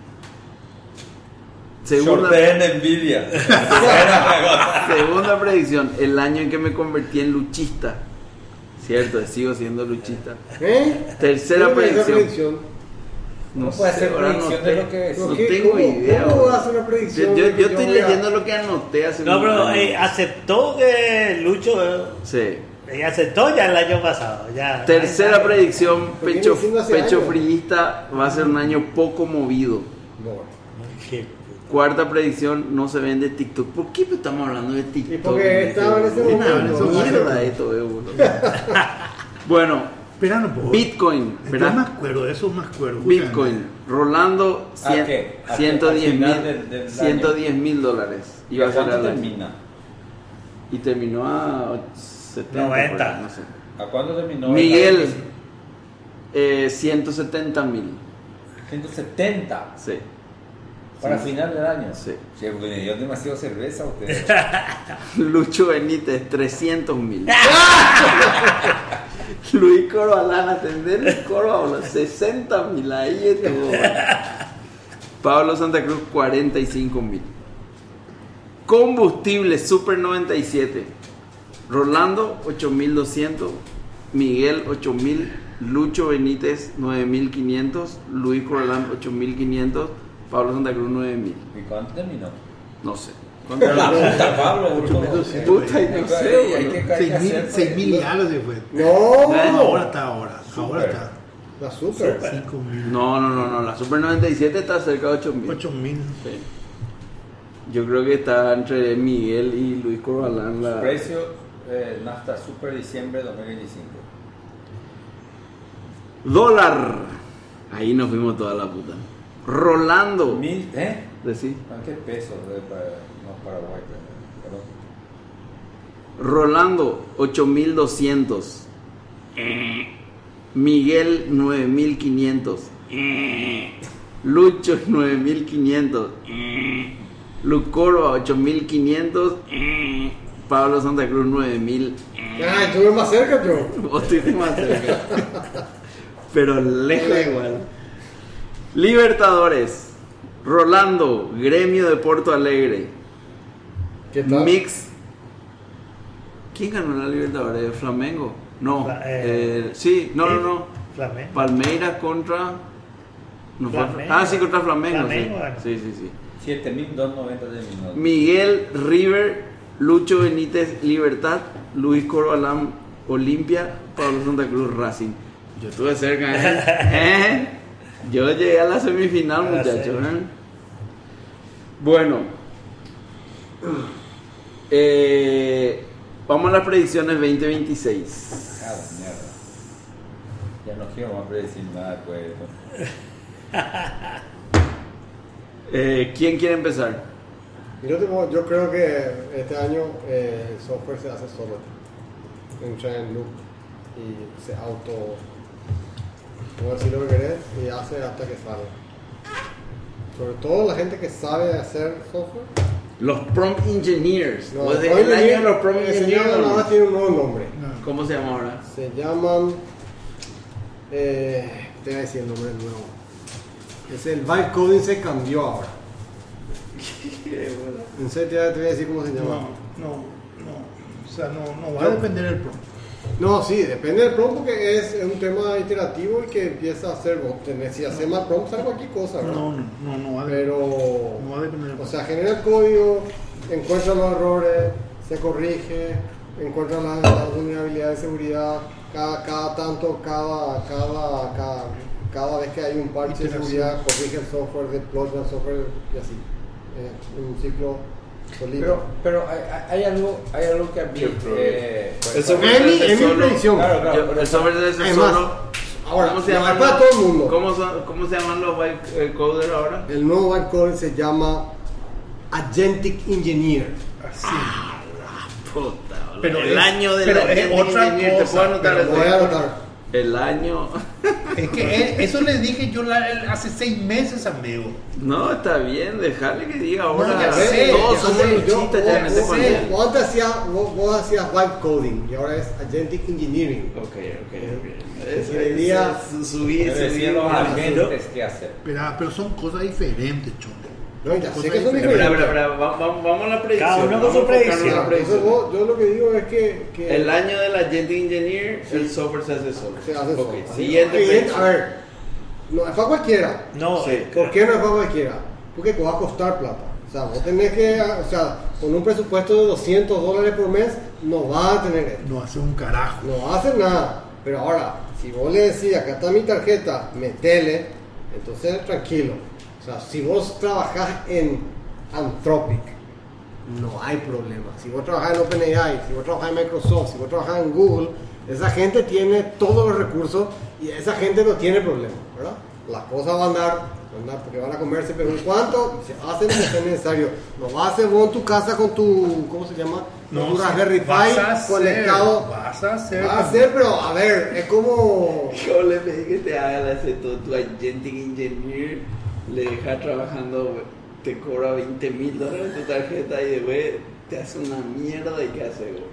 Shorten Nvidia. Segunda predicción, el año en que me convertí en luchista. Cierto, sigo siendo luchista. Tercera ¿Qué es esa predicción. No puede hacer ahora predicción de lo que es. No ¿Qué? tengo ¿Cómo? idea. ¿Cómo boludo. vas a hacer una predicción Yo de que estoy yo voy a- leyendo lo que anoté hace No, un pero año. aceptó que Lucho. Sí. Aceptó ya el año pasado. Ya. Tercera predicción, Lo viene pecho diciendo hace pecho años. friista, va a ser un año poco movido. No. Qué Cuarta predicción, no se vende TikTok. ¿Por qué estamos hablando de TikTok? Y porque estaba en ese Qué momento. mierda esto, boludo. Bueno, Espera un poco. Bitcoin, Yo ¿verdad? me acuerdo, eso me acuerdo. Bitcoin, Rolando, ¿A qué? ¿A qué? 110 Al final del año. 110 dólares. Iba a ser ¿Cuánto al año. termina? Y terminó a 70. 90. por ahí, no sé. ¿A cuándo terminó? Miguel, 170.000. 170 Sí. para Sí. final del año. Sí. Sí, porque le dio demasiado cerveza a ustedes. Lucho Benítez, 300.000. Luis Corbalán, atender el coro, 60.000. Ahí estuvo. Pablo Santa Cruz, 45.000. Combustible Super 97. Rolando, 8.200. Miguel, 8.000. Lucho Benítez, 9.500. Luis Corbalán, 8.500. Pablo Santa Cruz, 9.000. ¿Y cuánto terminó? No sé. La puta, Pablo, boludo. Puta, y no sé, Hay boludo. que hacer, 6.000 y algo se fue. No. Ahora está, ahora Super. está. La super. 5.000. No. La Super 97 está cerca de 8.000. 8.000. Sí. Yo creo que está entre Miguel y Luis Corbalán. La... Precio Nafta Super diciembre 2025. Dólar. Ahí nos fuimos toda la puta. Rolando. Decí. ¿A qué pesos no Paraguay? Perdón. Rolando, 8.200. Miguel, 9.500. Lucho, 9.500. Lucoro, 8.500. Pablo Santa Cruz, 9.000. Ah, estuve más cerca yo. Vos estuviste más cerca. Pero lejos igual. Libertadores. Rolando, Gremio de Porto Alegre. ¿Qué tal? Mix. ¿Quién ganó la Libertadores? ¿Flamengo? No. Sí, no. Flamengo. Palmeiras contra. No fue- Flamengo. Ah, sí, contra Flamengo. Flamengo, bueno. Sí. 7.290 de minutos. Miguel, River. Lucho Benítez, Libertad. Luis Corbalán, Olimpia. Pablo Santa Cruz, Racing. Yo estuve cerca, ¿eh? Yo llegué a la semifinal, A la muchachos. semi. Bueno. Vamos a las predicciones 2026. Ah, la mierda. Ya no quiero más predecir nada después de eso. ¿Quién quiere empezar? Yo creo que este año el software se hace solo. Entra en loop y se auto. Como decir lo que querés y hace hasta que salga. sobre todo la gente que sabe hacer software. Los prompt engineers. No, Pues los de prompt el año de engineers, los prompt ese engineers. año ahora tiene un nuevo nombre. ¿Cómo se llama ahora? Se llaman. Te voy a decir el nombre nuevo. Es el vibe coding se cambió ahora. En serio te voy a decir cómo se llama. No. O sea, no va a depender del prompt. No, sí, depende del prompt porque es un tema iterativo y que empieza a hacer. Si hace mal prompt, sale cualquier cosa, ¿verdad? No va a depender. Pero. No va a depender del O prompt. sea, genera el código, encuentra los errores, se corrige, encuentra las vulnerabilidades de seguridad, cada vez que hay un parche de seguridad, corrige el software, deploya el software y así. Un ciclo solito. Pero hay algo que a mí... El software Es mi se hace solo. predicción. El software se hace Además, solo. ahora, ¿Cómo se no, llaman es para los- todo el mundo. ¿Cómo se llaman los byte coders ahora? El nuevo vibe coding se llama Agentic Engineer. Así. Puta, Pero el es- año de pero la es otra engineer, ¿te cosa, puedo anotar pero eso? Voy a anotar. El año. Es que eso le dije yo hace 6 meses, amigo. No, está bien, dejarle que diga ahora. ya sé, todos ya somos sé, luchistas ya en este panel. Vos antes vos hacías vibe coding y ahora es Agentic Engineering. Ok. Sí, diría- Subí. decían los agentes qué hacer. Pero son cosas diferentes, cholo. No, ya sé que son Espera, diferentes. vamos a la predicción. Cada uno con vamos su a enfocarnos en predicción. la predicción. Yo lo que digo es que El año del Agentic Engineer, el software se hace solo. se hace Ok, solo. siguiente A predicción. ver, no es para cualquiera. No, Sí. ¿Por qué no es para cualquiera? Porque te va a costar plata. O sea, vos tenés que, con un presupuesto de $200 por mes, no vas a tener esto. No hace un carajo. No vas a hacer nada. Pero ahora, si vos le decís, acá está mi tarjeta, metele, entonces tranquilo. O sea, si vos trabajás en Anthropic, no hay problema. Si vos trabajás en OpenAI, si vos trabajás en Microsoft, si vos trabajás en Google, esa gente tiene todos los recursos y esa gente no tiene problema, ¿verdad? Las cosas van a andar porque van a comerse, pero en cuanto se hacen lo que sea necesario. No vas a hacer vos en tu casa con tu, ¿cómo se llama? Con tu Raspberry Pi conectado. Vas a hacer. Va a ser, pero a ver, es como. Yo le pedí que te haga todo tu Agentic Engineer, le deja trabajando, te cobra $20,000 tu tarjeta y después te hace una mierda y qué hace, güey.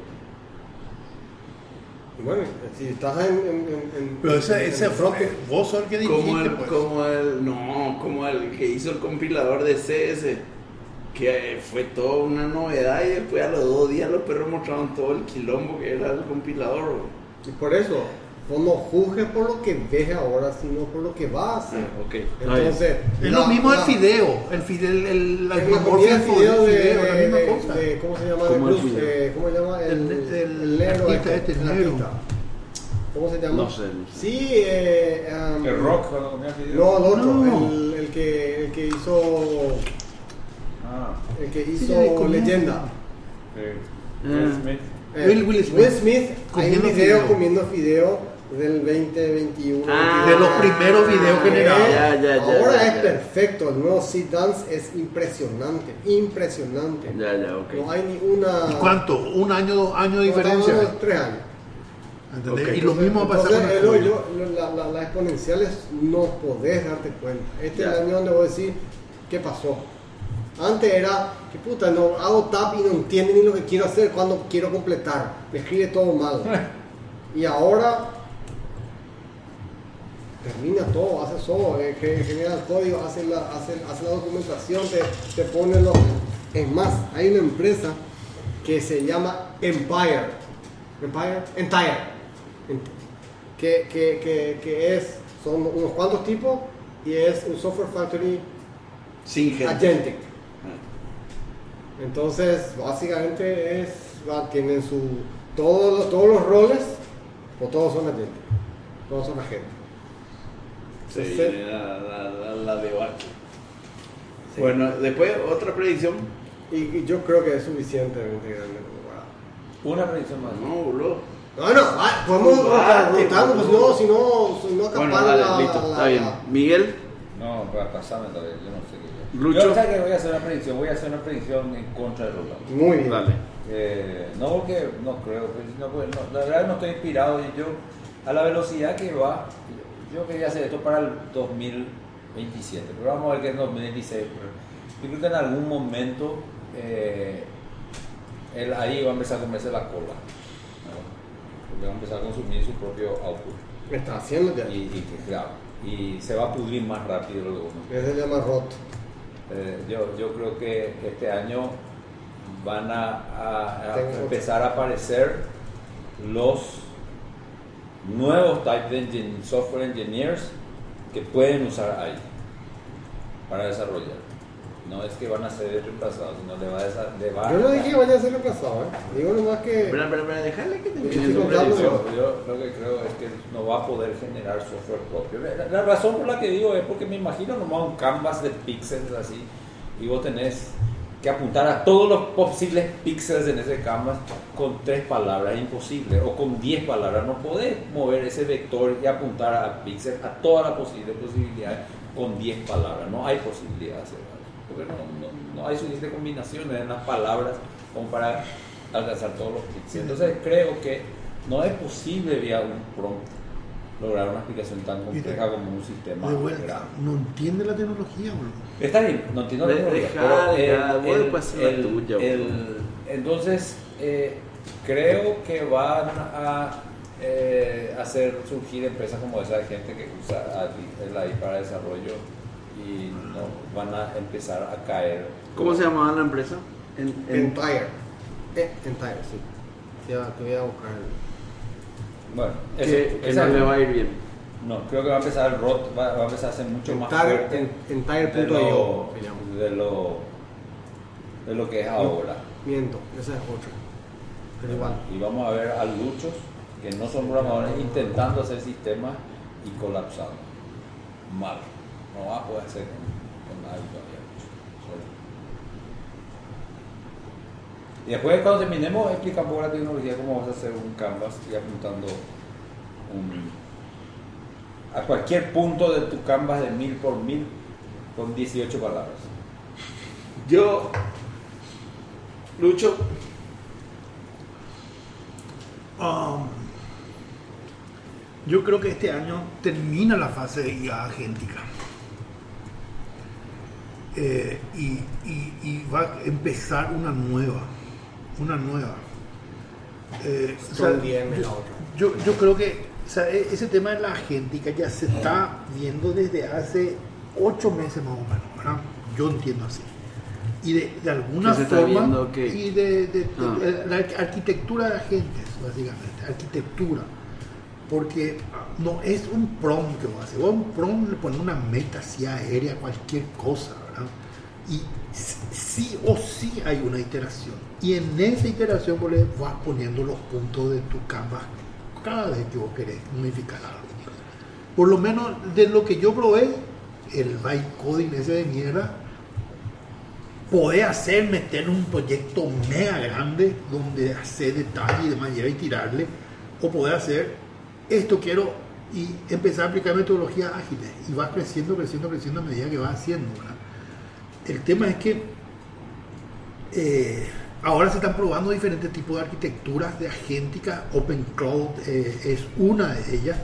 Bueno, si estás en Pero ese front, vos sos el que Como dijiste, pues. como el que hizo el compilador de CS, que fue toda una novedad y después a los 2 días los perros mostraron todo el quilombo que era el compilador, güey. y por eso, vos no juzgues por lo que ves ahora, sino por lo que vas a hacer. Ok. Entonces, Es lo mismo el fideo. El la metamorfosis comida fideo la misma cosa. ¿cómo se llama? ¿Cómo De el Cruz, fideo? ¿cómo se llama? El negro artista el negro. artista. ¿Cómo se llama? No sé. Sí, El rock, cuando comía video. No, el otro, No. el que hizo Ah, el que Sí, hizo comía. Leyenda. Will Smith. Will Smith. Will Smith, hay un Comiendo video fideo. comiendo fideo del 2021. Ah, De los primeros videos generados. Ya, Ahora ya. es perfecto, el nuevo Seed Dance es impresionante. Ya, ok. No hay ni una. ¿Y cuánto? ¿Un año, 2 años de Estamos diferencia? hablando de 3 años. ¿Entendés? Ok. Y lo mismo va a pasar con el Entonces, COVID. las exponenciales no podés darte cuenta. Este Ya. es el año donde voy a decir qué pasó. Antes era, que puta, no hago tap y no entiende ni lo que quiero hacer cuando quiero completar. Me escribe todo mal. Y ahora termina todo, hace todo, genera el código, hace la documentación, te pone los. Es más, hay una empresa que se llama Entire, que son unos cuantos tipos y es un software factory Sin gente. agentic. Entonces, básicamente tienen todos los roles, o todos son agentic, todos son agentes. Sí, Entonces, la debacle. Bueno, después otra predicción. y yo creo que es suficientemente grande como para. Una predicción más. No, boludo. No, podemos rotarnos, pues si no Bueno, acapara dale, listo, está bien. Miguel, No, para pasarme todavía, yo no sé qué. Lucho. Yo sé que voy a hacer una predicción en contra de Rolando. Muy bien. dale. No porque no creo, pues, la verdad no estoy inspirado y yo a la velocidad que va, yo quería hacer esto para el 2000, 27, pero vamos a ver que en 2016. Yo creo que en algún momento él ahí va a empezar a comerse la cola, ¿no? Porque va a empezar a consumir su propio output. Me está haciendo ya. Claro, y se va a pudrir más rápido lo que uno. Ese se llama rot. Yo creo que este año van a empezar a aparecer los nuevos types de software engineers que pueden usar AI para desarrollar. No es que van a ser reemplazados, sino le va Yo no dije que vaya a ser reemplazado, Digo nomás que... Pero déjale que te Sí, termine su contando. predicción. yo lo que creo es que no va a poder generar software propio. La razón por la que digo es porque me imagino nomás un canvas de píxeles así y vos tenés que apuntar a todos los posibles píxeles en ese canvas con 3 palabras, imposible, o con 10 palabras. No podés mover ese vector y apuntar a píxeles, a todas las posibilidades con 10 palabras. No hay posibilidad de hacerlo, porque no hay suficientes combinaciones en las palabras como para alcanzar todos los píxeles. Entonces creo que no es posible vía un prompt lograr una explicación tan compleja como un sistema De vuelta, grande. no entiende la tecnología, boludo. Está bien, no entiendo la tecnología, pero vos puedes hacer la tuya, entonces creo que van a hacer surgir empresas como esa de gente que usa el AI para desarrollo y no van a empezar a caer. ¿Cómo se llamaba la empresa? Entire. Entire, sí. Ya, te voy a buscar. Bueno, Que esa no le va a ir bien. No, creo que va a empezar el ROT, va a empezar a ser mucho más fuerte Entire.io se llama. de lo que es ahora. Miento, esa es otra. Pero igual. Y vamos a ver a luchos que no son programadores intentando hacer sistemas y colapsando. Mal. No va a poder hacer con nadie todavía. Y después cuando terminemos explica un poco la tecnología, cómo vas a hacer un canvas y apuntando a cualquier punto de tu canvas de 1000 por 1000 con 18 palabras. Yo, Lucho, Yo creo que este año termina la fase de IA agéntica. Y va a empezar una nueva. Yo creo que ese tema de la agéntica ya se está viendo desde hace 8 meses más o menos, ¿verdad? Yo entiendo así. Y de alguna ¿Qué se está forma, viendo? ¿Qué? y de la arquitectura de agentes, básicamente, arquitectura. Porque no es un prompt que vos haces, vos un prompt le pones una meta así aérea, cualquier cosa, ¿verdad? Y sí o sí hay una iteración. Y en esa iteración vos le vas poniendo los puntos de tu canvas cada vez que vos querés modificar algo. Por lo menos de lo que yo probé, el bytecoding ese de mierda, podés meter un proyecto mega grande donde hacer detalle y demás y tirarle, o podés hacer esto quiero y empezar a aplicar metodologías ágiles y vas creciendo a medida que vas haciendo, ¿verdad? El tema es que ahora se están probando diferentes tipos de arquitecturas de agéntica. OpenCloud es una de ellas,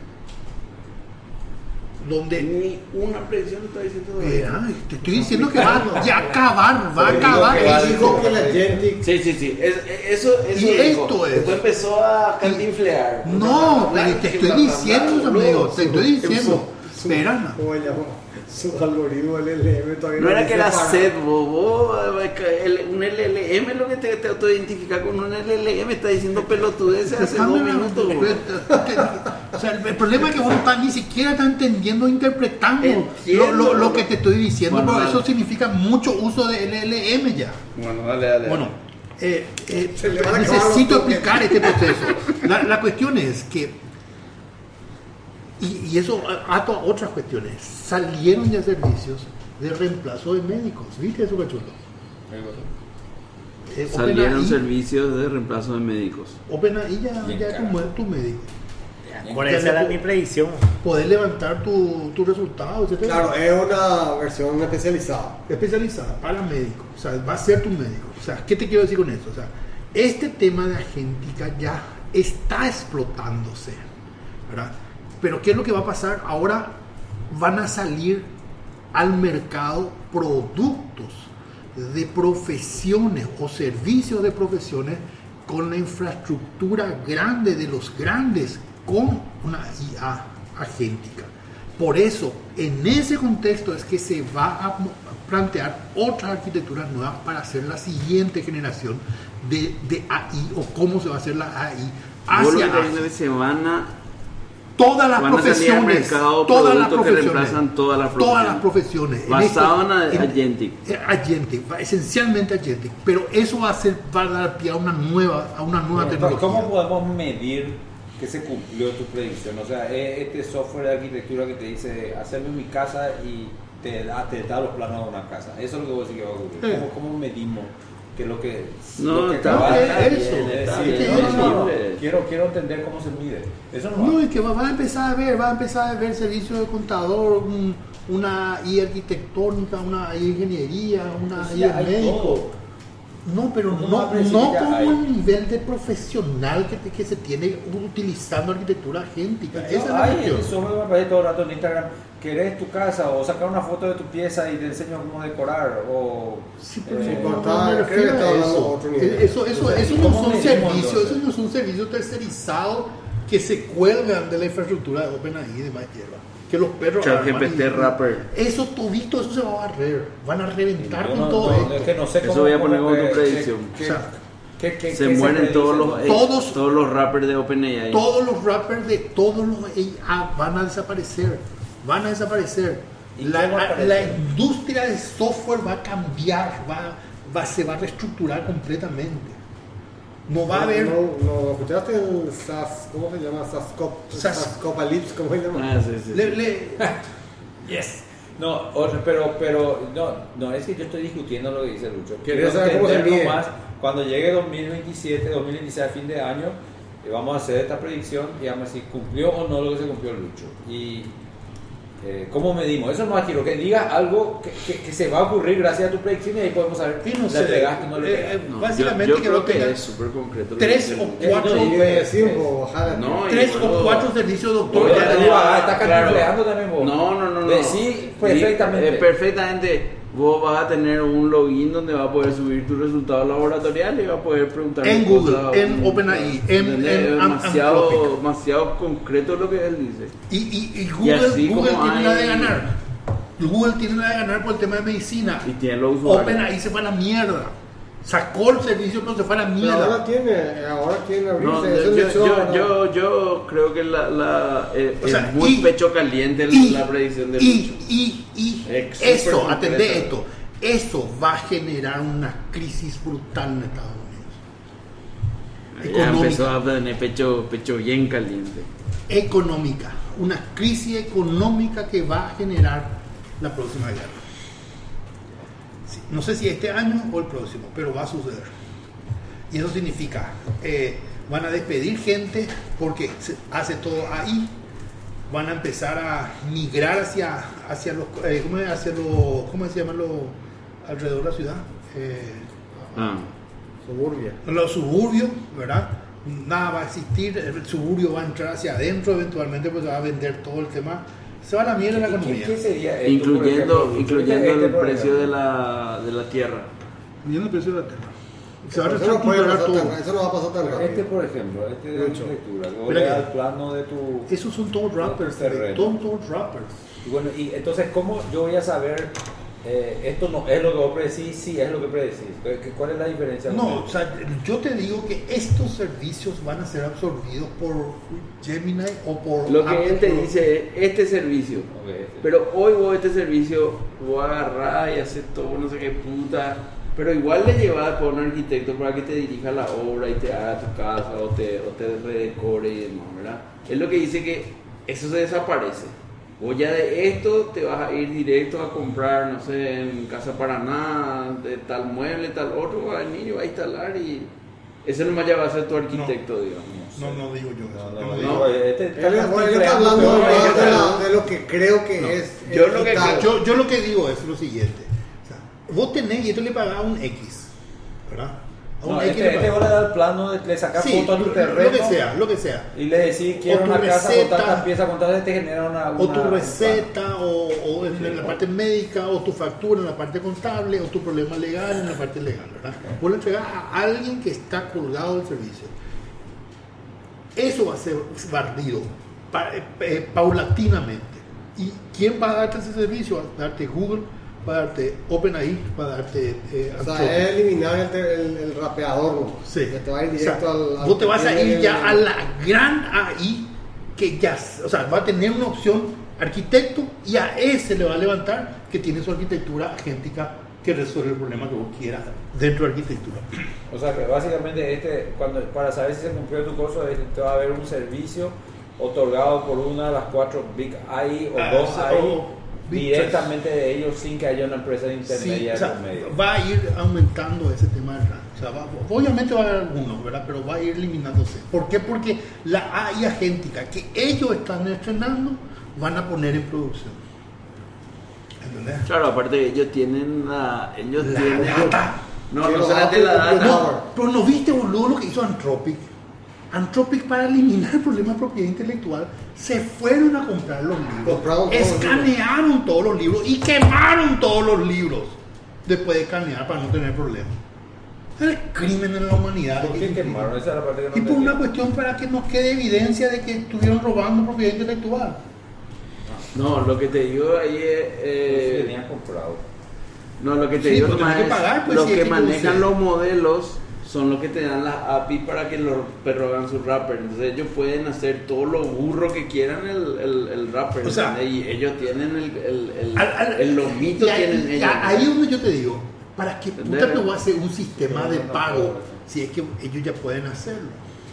donde ni una predicción está diciendo todavía. te estoy diciendo que va a acabar. Dijo que la gente... Sí. Eso Y dijo. esto es. Después empezó a cantinflear. No, te estoy diciendo, amigo, te estoy diciendo. Espera, ¿Cómo se llama? Su algoritmo LLM todavía No era dice que era para- set, bobo. Un LLM es lo que te autoidentifica con un LLM. Está diciendo pelotudeces hace 2 minutos. Bobo. O sea, el problema es que vos ni siquiera estás entendiendo, interpretando Entiendo. lo que te estoy diciendo, Bueno, pero dale. eso significa mucho uso de LLM ya. Bueno, dale. Bueno, Se le van a acabar necesito los explicar este proceso. La cuestión es que, y eso ato a otras cuestiones, salieron ya servicios de reemplazo de médicos. ¿Viste eso, cachulo? Salieron OpenAI- servicios de reemplazo de médicos. OpenAI ya Bien es carajo. tu médico. Por esa era mi predicción. Poder levantar tu resultado, etc. Claro, es una versión especializada. Especializada para médicos. O sea, va a ser tu médico. O sea, ¿qué te quiero decir con esto? O sea, este tema de agéntica ya está explotándose, ¿verdad? Pero ¿qué es lo que va a pasar? Ahora van a salir al mercado productos de profesiones o servicios de profesiones con la infraestructura grande de los grandes, con una IA agéntica. Por eso, en ese contexto es que se va a plantear otras arquitecturas nuevas para hacer la siguiente generación de AI, o cómo se va a hacer la AI hacia se van a todas las profesiones, mercado, todas las que profesiones, reemplazan todas las profesiones. Basado en Agentic. Agentic, esencialmente Agentic, pero eso va a dar pie a una nueva tecnología. ¿Cómo podemos medir que se cumplió tu predicción? O sea, este software de arquitectura que te dice hacerme mi casa y te da los planos de una casa, eso es lo que vos decís que va a ocurrir. Sí. ¿Cómo medimos que lo que quiero entender cómo se mide? Eso no, es que va a empezar a ver servicios de contador, una IA arquitectónica, una IA ingeniería, una IA médico. No, pero no como el nivel de profesional que se tiene utilizando arquitectura agéntica. Esa es la cuestión. Eso me aparece todo el rato en Instagram. ¿Querés tu casa? O sacar una foto de tu pieza y te enseño cómo decorar. O, sí, pero no me refiero a eso. Eso no son servicios tercerizados que se cuelgan de la infraestructura de OpenAI y de MyHierba. Que los perros ChatGPT Rapper. Eso todito, eso se va a barrer. Van a reventar con todo esto. Es que no sé eso voy a poner como tu predicción. Se mueren todos los rappers de OpenAI. Todos los rappers de todos los AI van a desaparecer. La industria de software va a cambiar, se va a reestructurar completamente. No va a haber. No, ¿escuchaste el SAS? ¿Cómo se llama? Sascopalips, ¿cómo se llama? Sí. Yes. No, pero no, es que yo estoy discutiendo lo que dice Lucho. Quiero saber cómo se mide. Más, cuando llegue 2027, 2026 a fin de año, vamos a hacer esta predicción y vamos a decir cumplió o no lo que se cumplió Lucho. Y ¿cómo medimos? Eso más quiero que digas algo que se va a ocurrir gracias a tu predicción y ahí podemos saber si no le pegaste o no le pegaste. Básicamente yo creo que es súper concreto. 3 o 4 servicios doctor. Estás cantifleando también vos. No. Decí perfectamente. Perfectamente. Vos vas a tener un login donde vas a poder subir tus resultados laboratoriales y vas a poder preguntar en Google, en OpenAI, demasiado concreto lo que él dice. Y Google tiene la de ganar. Google tiene la de ganar por el tema de medicina. Y tiene los usuarios. OpenAI se fue a la mierda. Sacó el servicio pero se fue a la mierda. Pero ahora quiere abrirse. Yo creo que es muy pecho caliente la predicción de Lucho. Eso, atendé esto. Eso va a generar una crisis brutal en Estados Unidos. Ya empezó a tener pecho bien caliente. Económica. Una crisis económica que va a generar la próxima guerra. No sé si este año o el próximo, pero va a suceder. Y eso significa, van a despedir gente porque se hace todo ahí. Van a empezar a migrar hacia los, ¿cómo se llama alrededor de la ciudad? Los suburbios, ¿verdad? Nada va a existir, el suburbio va a entrar hacia adentro, eventualmente pues va a vender todo el tema. Se va a la mierda la economía. ¿Qué sería esto, incluyendo el precio de la tierra. Incluyendo el precio de la tierra. Se va a eso no va a pasar tan rápido. Por ejemplo, de arquitectura, o el plano de tu... Esos son todos rappers, todos rappers. Y bueno, y entonces, ¿cómo yo voy a saber esto no es lo que vos predecís, sí es lo que predecís? ¿Cuál es la diferencia? No, o sea, yo te digo que estos servicios van a ser absorbidos por Gemini o por... Lo que él te dice es este servicio. Pero hoy vos este servicio vos agarrás y haces todo, no sé qué puta... Pero igual le llevas por un arquitecto para que te dirija la obra y te haga tu casa o te redecore y demás, ¿verdad? Es lo que dice que eso se desaparece. Vos ya de esto te vas a ir directo a comprar, no sé, en Casa Paraná, de tal mueble, tal otro, el niño va a instalar y ese nomás ya va a ser tu arquitecto, digamos. No digo yo eso. No. Él está hablando de lo que creo que es. Yo lo que digo es lo siguiente. Vos tenés, y esto le pagaba un X, ¿verdad? A un No, X este vos le das el plano, le sacas sí, foto a tu terreno. lo que sea. Y le decís, quiero O tu una casa con receta, tantas piezas, con tantas, te genera una O tu una- receta, o en la parte médica, o tu factura en la parte contable, o tu problema legal en la parte legal, ¿verdad? Vos le entregás a alguien que está colgado del servicio. Eso va a ser barrido paulatinamente. ¿Y quién va a darte ese servicio? Va a darte Google, va a darte OpenAI, va a darte O Anthropic. sea, es eliminar el rapeador, ¿no? Sí. Que te va a ir O sea, directo al vos te vas a ir el- ya a la gran AI que ya, o sea, va a tener una opción arquitecto y a ese le va a levantar que tiene su arquitectura agéntica que resuelve el problema que vos quieras dentro de arquitectura. O sea que básicamente para saber si se cumplió tu cosa, te va a haber un servicio otorgado por una de las 4 Big AI o 2 AI o Big directamente de ellos sin que haya una empresa Sí, intermedia o sea, en medio. va a ir aumentando ese tema del RAM. O sea, obviamente va a haber algunos, ¿verdad? Pero va a ir eliminándose. ¿Por qué? Porque la AI agéntica que ellos están estrenando van a poner en producción. ¿Entendés? Claro, aparte ellos tienen ellos La tienen data. no Pero solamente la Apple- data. No, pero no viste, boludo, lo que hizo Anthropic. Anthropic, para eliminar el problema de propiedad intelectual, se fueron a comprar los libros, Compraron todos los escanearon todos los libros y quemaron todos los libros después de escanear para no tener problemas. Es el crimen en la humanidad. ¿Por qué quemaron? Esa es la parte que no Y por entendí. una cuestión para que nos quede evidencia de que estuvieron robando propiedad intelectual. No, lo que te digo ahí Sí, es tenían comprado. no, lo que te Sí, digo pero tenés nomás que pagar, es pues, los si hay que que manejan producir. los modelos son los que te dan las API para que los perros hagan su rapper. Entonces ellos pueden hacer todo lo burro que quieran el rapper. O sea, ¿entendés? Y ellos tienen Al- el lomito y ahí, tienen ellos. ahí es donde yo te digo, ¿para qué puta ¿Entendés? no va a ser un sistema No, de no, no pago puedo. si es que ellos ya pueden hacerlo?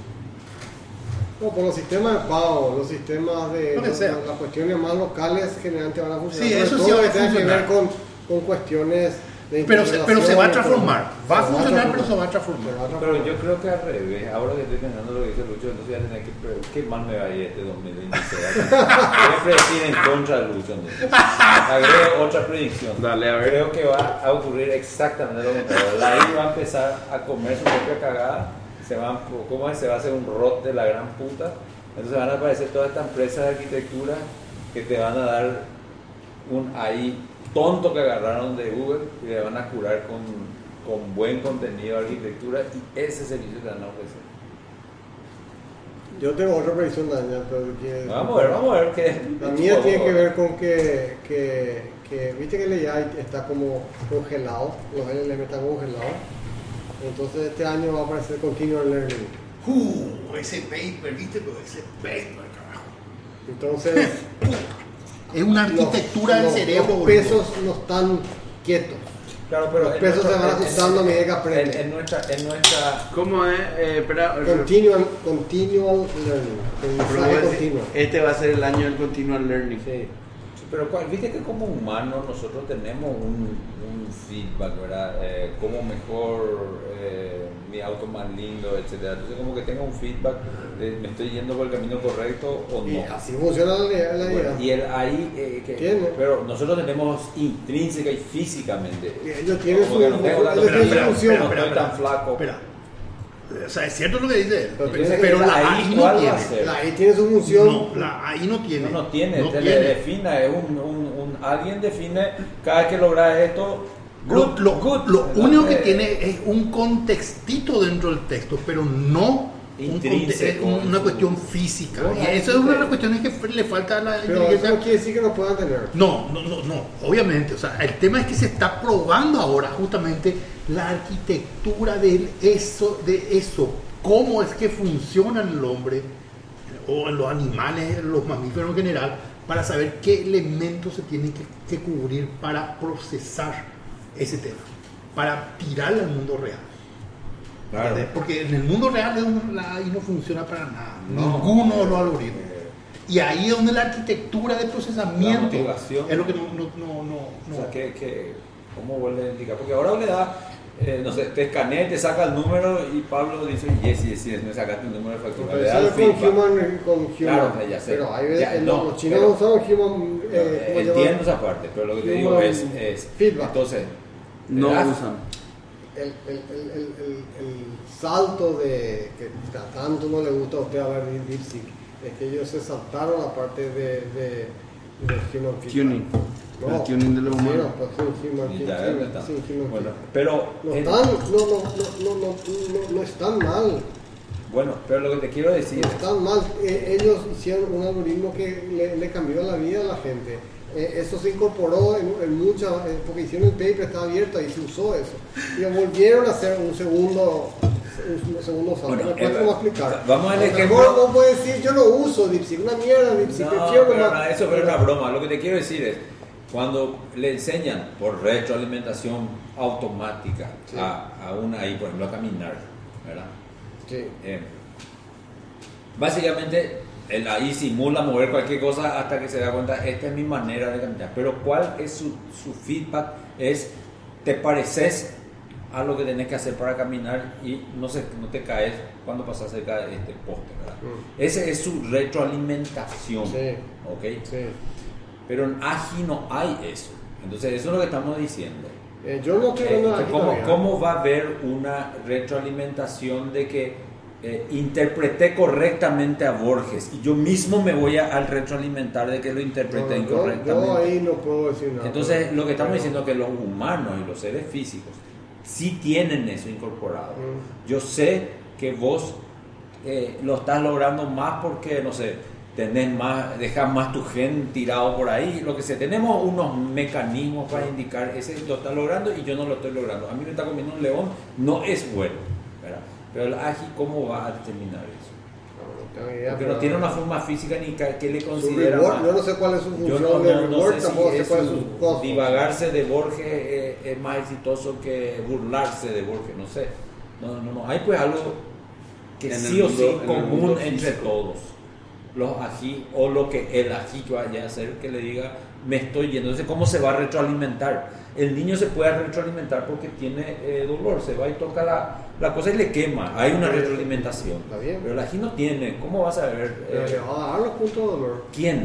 No, por los sistemas de pago, los sistemas de Lo que sea. las cuestiones más locales generalmente van a funcionar. Sí, Sobre eso todo sí va lo a que tenga que funcionar. ver con cuestiones de Pero se va a integración, transformar, va a se funcionar, pero se transformar. va a transformar. Se va a Pero transformar. yo creo que al revés, ahora que estoy pensando lo que dice Lucho, entonces voy a tener que ¿qué mal me va a ir este 2026? Voy a predecir en contra de Lucho. Entonces. Agrego otra predicción. Dale, a ver. Creo que va a ocurrir exactamente lo contrario. La I va a empezar a comer su propia cagada, se va a hacer un rot de la gran puta. Entonces van a aparecer todas estas empresas de arquitectura que te van a dar un AI tonto que agarraron de Google y le van a curar con buen contenido de arquitectura y ese servicio te van a ofrecer. Yo tengo otra predicción, Daniel, pero que Vamos a ver qué. la mía tiene que ver con que viste que el AI está como congelado, los LLM están congelados. Entonces este año va a aparecer Continual Learning. Ese paper, ¿viste? Pero ese paper, carajo. Entonces Es una arquitectura del cerebro, los boludo. pesos no están quietos. Claro, pero Los pesos se van ajustando a medida que aprende. En nuestra ¿Cómo es? Espera, Continual Learning. Aprendizaje continuo. este va a ser el año del continual learning. Sí. Pero viste que como humanos nosotros tenemos un feedback, ¿verdad? Cómo mejor, mi auto más lindo, etcétera. Entonces como que tenga un feedback de me estoy yendo por el camino correcto o Y no. así funciona la Bueno, IA. y él ahí, Tiene. pero nosotros tenemos intrínseca y físicamente. Ellos tienen Como que no tengo tanto ellos tienen su frío, función. pero no estoy tan flaco. Espera. O sea, es cierto lo que dice él, Entonces, pero la ahí, AI no ¿cuál va tiene. a ser? La AI tiene su función. No, la AI no tiene. No tiene, No te tiene. le defina, es alguien define cada vez que logras esto. Lo único que tiene es un contextito dentro del texto, pero no Intrínseco. una cuestión física. Bueno, Y eso es una de las cuestiones que le falta a la Pero eso inteligencia. no quiere decir que no puedan tener. No, obviamente. O sea, el tema es que se está probando ahora justamente la arquitectura de eso, cómo es que funciona en el hombre o en los animales, en los mamíferos en general, para saber qué elementos se tienen que cubrir para procesar ese tema, para tirarlo al mundo real. Claro. ¿Entendés? Porque en el mundo real la AI no funciona para nada, No. ninguno de los algoritmos. Y ahí es donde la arquitectura de procesamiento La motivación. es lo que no. O sea, ¿cómo vuelve a indicar? Porque ahora le da, no sé, te escanea y te saca el número y Pablo dice, yes, me sacaste el número de factura. Pero Le da eso el es con feedback. human. Claro, ya sé. Pero hay Ya, veces no, los chinos pero- usaron human. ¿cómo Entiendo llaman? esa parte, pero lo que te digo Human es feedback. entonces, No le das- usan. el salto de que tanto no le gusta a usted hablar de DeepSeek es que ellos se saltaron la parte de human feedback. Tuning. No, El tuning de los sí, humanos. no, pues sí, human Y ya, feedback, ¿verdad? sí, human Bueno, feedback. pero No están mal. bueno, pero lo que te quiero decir No están mal. Ellos hicieron un algoritmo que le cambió la vida a la gente. Eso se incorporó en muchas, porque hicieron el paper, está abierto y se usó eso. Y volvieron a hacer un segundo salto. Bueno, ¿Me puedes cómo explicar? vamos al A lo ejemplo. mejor vos puedes decir, yo no uso DeepSeek, una mierda DeepSeek. No, prefiero pero nomás- eso es una broma. Lo que te quiero decir es, cuando le enseñan por retroalimentación automática Sí. a una ahí, por ejemplo, a caminar, ¿verdad? Sí. Básicamente, él ahí simula mover cualquier cosa hasta que se da cuenta, esta es mi manera de caminar. Pero ¿cuál es su feedback? Es, ¿te pareces a lo que tenés que hacer para caminar y no te caes cuando pasas cerca de este poste, ¿verdad? Esa es su retroalimentación, Sí. ¿ok? Sí. Pero en AGI no hay eso. Entonces, eso es lo que estamos diciendo. Yo no estoy hablando de aquí todavía. ¿Cómo va a haber una retroalimentación de que interpreté correctamente a Borges y yo mismo me voy a retroalimentar de que lo interpreté No, incorrectamente? yo ahí no puedo decir nada. Entonces, lo que estamos Pero- diciendo es que los humanos y los seres físicos sí tienen eso incorporado. Yo sé que vos lo estás logrando más porque, no sé, dejas más tu gen tirado por ahí, lo que sea. Tenemos unos mecanismos para indicar, ese lo está logrando y yo no lo estoy logrando. A mí me está comiendo un león, no es bueno, ¿verdad? Pero el AGI, ¿cómo va a determinar eso? No tengo idea, Porque pero- no tiene una forma física ni que le Su considera reward, más. yo no sé cuál es su Yo función de no reward, sé tampoco si sé es cuál es su su costo. divagarse de Borges es más exitoso que burlarse de Borges, no sé. No. Hay pues algo que En sí el o sí mundo- en el común mundo entre físico. todos. Los ají o lo que el ají que vaya a hacer que le diga me estoy yendo. Entonces, ¿cómo se va a retroalimentar? El niño se puede retroalimentar porque tiene dolor, se va y toca la cosa y le quema. Hay una retroalimentación. Está bien. Pero el ají no tiene. ¿Cómo vas a ver? Pero le va a dar los puntos de dolor. ¿Quién?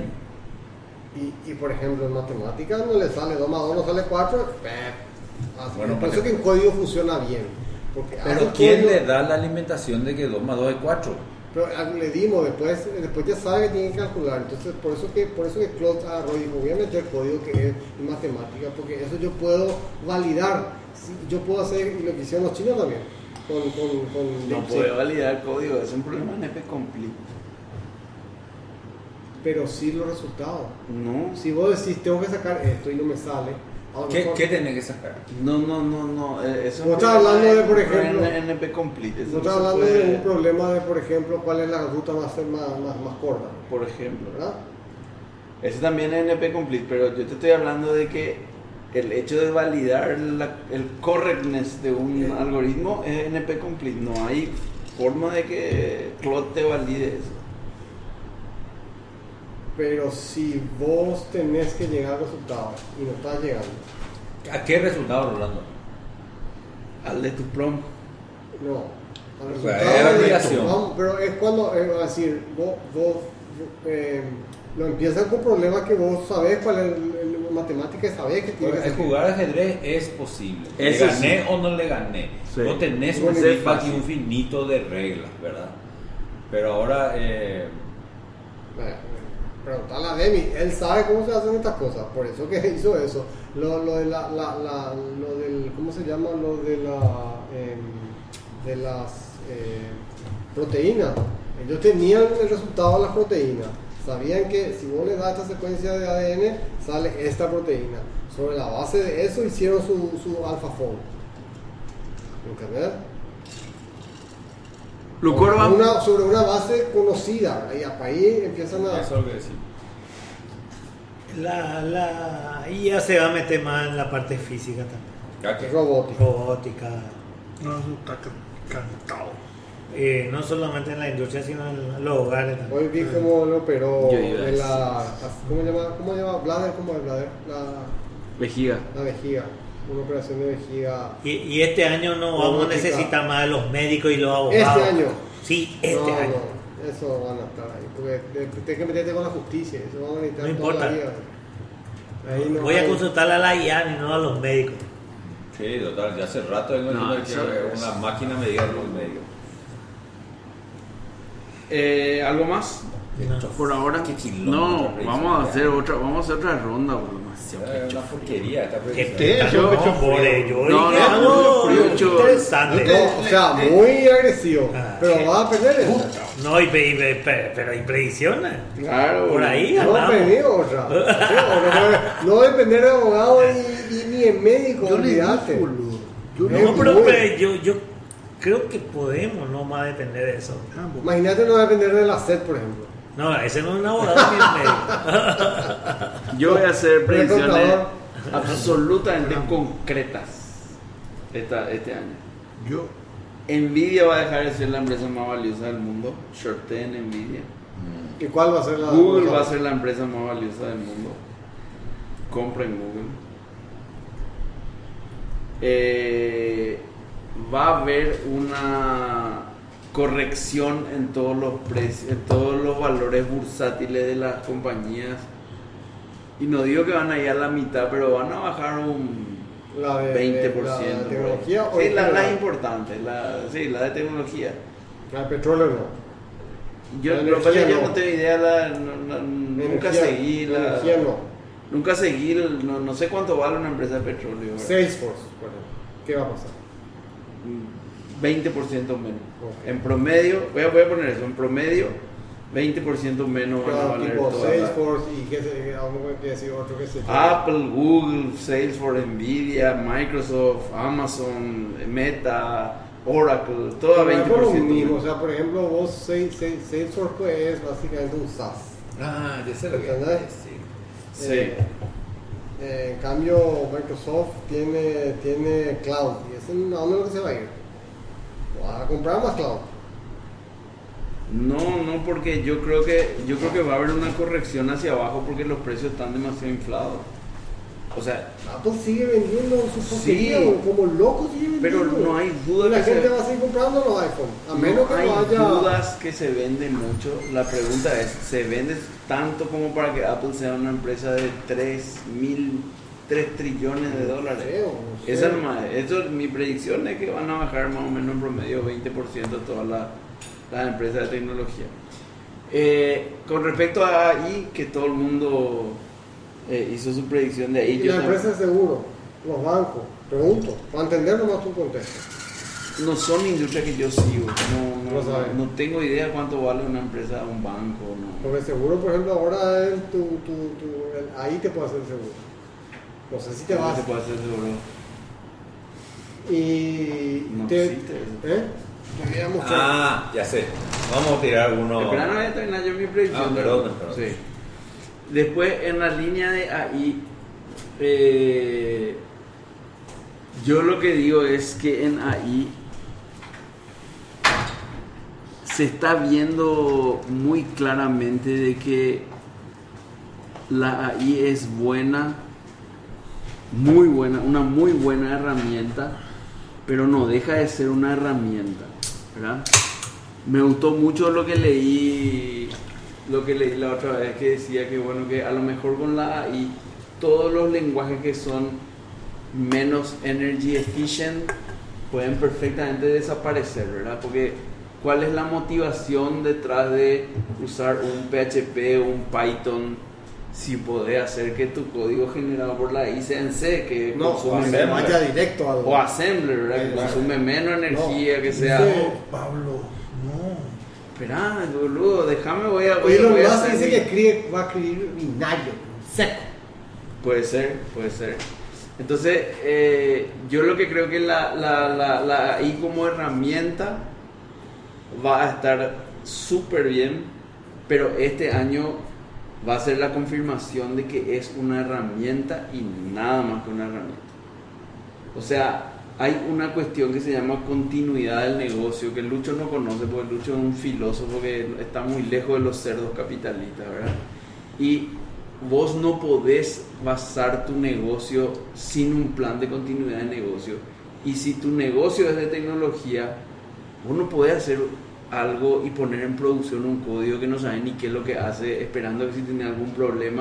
Y por ejemplo, en matemáticas no le sale 2 más 2, no sale 4. Así. Bueno, Por eso que en código funciona bien. Porque hace Pero ¿quién código- le da la alimentación de que 2 más 2 es 4? Pero le dimos, después ya sabe que tiene que calcular. Entonces, por eso que Claude agarró y dijo, voy a meter código que es en matemática, porque eso yo puedo validar. Sí, yo puedo hacer lo que hicieron los chinos también. Con No DeepSeek. puede validar el código, es un problema en FComplete. Pero sí los resultados. No, Si vos decís, tengo que sacar esto y no me sale, a lo mejor- ¿Qué tenés que sacar? no. Eso Vos estás hablando de, por ejemplo, en FComplete. Eso no estás se hablando puede- de un problema de, por ejemplo, cuál es la ruta más corta, Por ejemplo, ¿verdad? ese también es NP-complete, pero yo te estoy hablando de que el hecho de validar el correctness de un algoritmo es NP-complete. No hay forma de que Claude te valide eso. Pero si vos tenés que llegar al resultado y no estás llegando, ¿A qué resultado, Rolando? Al de tu prom. no. Al Pues, resultado es de validación. esto, vamos, pero es cuando, es decir, vos lo empiezas con problemas que vos sabés cuál es la matemática y sabés que tiene que El ser. jugar ajedrez es posible. ¿Le Eso gané sí. o no le gané? Sí. No tenés un Bueno, es feedback fácil. infinito de reglas, ¿verdad? Pero ahora... Preguntarle a Demi, él sabe cómo se hacen estas cosas, por eso que hizo eso. Lo del, ¿cómo se llama? Lo de las proteínas. Ellos tenían el resultado de las proteínas. Sabían que si vos le das esta secuencia de ADN, sale esta proteína. Sobre la base de eso hicieron su AlphaFold. ¿Entendés? Sobre una base conocida. Y ahí empiezan a... Eso es lo que decimos. La IA se va a meter más en la parte física también. robótica. Robótica. No, eso está cantado. No solamente en la industria, sino en los hogares también. Hoy vi cómo lo operó Yo iba a de decir. ¿cómo se llama? Bladder, ¿cómo es bladder? Vejiga. La vejiga, una operación de vejiga. Y este año no vamos a Robótica. necesitar más de los médicos y los abogados. Este año. Sí, este No, año. no, eso van a estar ahí, porque tienes que meterte con la justicia, eso van a necesitar No toda importa. la vida. Ahí no Voy a hay- consultarle a la IA y no a los médicos. Sí, total, ya hace rato vengo No, diciendo que eso una máquina me diga algo en medio. ¿Algo más? Por ahora. Qué kilómetro, No, Rey, vamos a ya. hacer otra ronda, boludo. Es una porquería esta Que predicción. Yo- no, pobre, yo No, dije no, algo yo- interesante. No, o sea, muy agresivo. Ah, Pero va a perder esa. No, pero hay predicciones. Claro, Por ahí No andamos. pedí otra. Sí, otra. No depender de abogado ni en médico, Yo le olvídate. digo, boludo. Yo Es No, pero muy- yo creo que podemos no más depender de eso. Imagínate no depender de la SED, por ejemplo. No, ese no es un abogado ni un médico. Yo voy a hacer predicciones contador. absolutamente concretas este año. Yo, Nvidia va a dejar de ser la empresa más valiosa del mundo. Shorté en Nvidia. ¿Y cuál va a ser la Google va a ser la empresa más valiosa del mundo. Compren Google. Va a haber una corrección en todos los precios, en todos los valores bursátiles de las compañías. Y no digo que van a ir a la mitad, pero van a bajar un La de 20%. la tecnología o sí, en la general? importante, la de tecnología. La de petróleo no. Yo, La lo que pasa es que energía yo no. no tengo idea, nunca Energía- seguí la... energía no. Nunca seguí, no sé cuánto vale una empresa de petróleo. ¿verdad? Salesforce, por ejemplo. ¿Qué va a pasar? 20% menos. Ok. En promedio, voy a poner eso, en promedio, 20% menos van a Claro, valer tipo todas las- Salesforce y qué sé, vamos a decir otro que se Apple, Google, Salesforce, Nvidia, Microsoft, Amazon, Meta, Oracle, todo a Pero es por lo 20% mismo, o menos. sea, por ejemplo, vos Salesforce pues, es básicamente un SaaS. Ya sé lo que ¿Entendés? sí. Sí. En cambio, Microsoft tiene cloud y ese a dónde es lo que se va a ir. Va a comprar más cloud. No, porque yo creo que va a haber una corrección hacia abajo porque los precios están demasiado inflados. O sea, Apple sigue vendiendo su porquería, Sí. como loco sigue pero vendiendo. no hay duda Y la que gente se- va a seguir comprando los iPhone. A menos no que hay no haya. dudas que se vende mucho. La pregunta es, ¿se vende tanto como para que Apple sea una empresa de 3 trillones de dólares? No sé, o no sé. Esa nomás es. Eso, mi predicción es que van a bajar más o menos en promedio 20% todas las empresas de tecnología. Con respecto a AI, que todo el mundo hizo su predicción de ahí. Y yo la también- empresa de seguro, los bancos, pregunto, para entender nomás tu contexto. No son industrias que yo sigo. No sabes. No tengo idea cuánto vale una empresa, un banco. No. Porque el seguro, por ejemplo, ahora es ahí te puede hacer el seguro. No sé si te ¿Cómo vas. se puede hacer seguro? Y No te, existe eso. Te voy a mostrar. Ya sé. Vamos a tirar alguno. Espera, no voy a terminar yo mi predicción. Perdón. Sí. Después, en la línea de AI, yo lo que digo es que en AI se está viendo muy claramente de que la AI es buena, muy buena, una muy buena herramienta, pero no deja de ser una herramienta, ¿verdad? Me gustó mucho lo que leí la otra vez, que decía que bueno, que a lo mejor con la AI todos los lenguajes que son menos energy efficient pueden perfectamente desaparecer, ¿verdad? Porque ¿cuál es la motivación detrás de usar un PHP o un Python si podés hacer que tu código generado por la AI sea en C, que No, consume o menos, vaya directo al. o Assembler, ¿verdad? Que Claro. consume menos energía, que sea... Sí. Pablo, no. Espera, boludo, déjame, voy a Elon Musk hacer dice mi- que va a escribir binario, seco. Puede ser. Entonces, yo lo que creo que la AI como herramienta va a estar súper bien, pero este año va a ser la confirmación de que es una herramienta y nada más que una herramienta. O sea, hay una cuestión que se llama continuidad del negocio, que Lucho no conoce, porque Lucho es un filósofo que está muy lejos de los cerdos capitalistas, ¿verdad? Y vos no podés basar tu negocio sin un plan de continuidad de negocio. Y si tu negocio es de tecnología, vos no podés hacer algo y poner en producción un código que no sabes ni qué es lo que hace, esperando que si tiene algún problema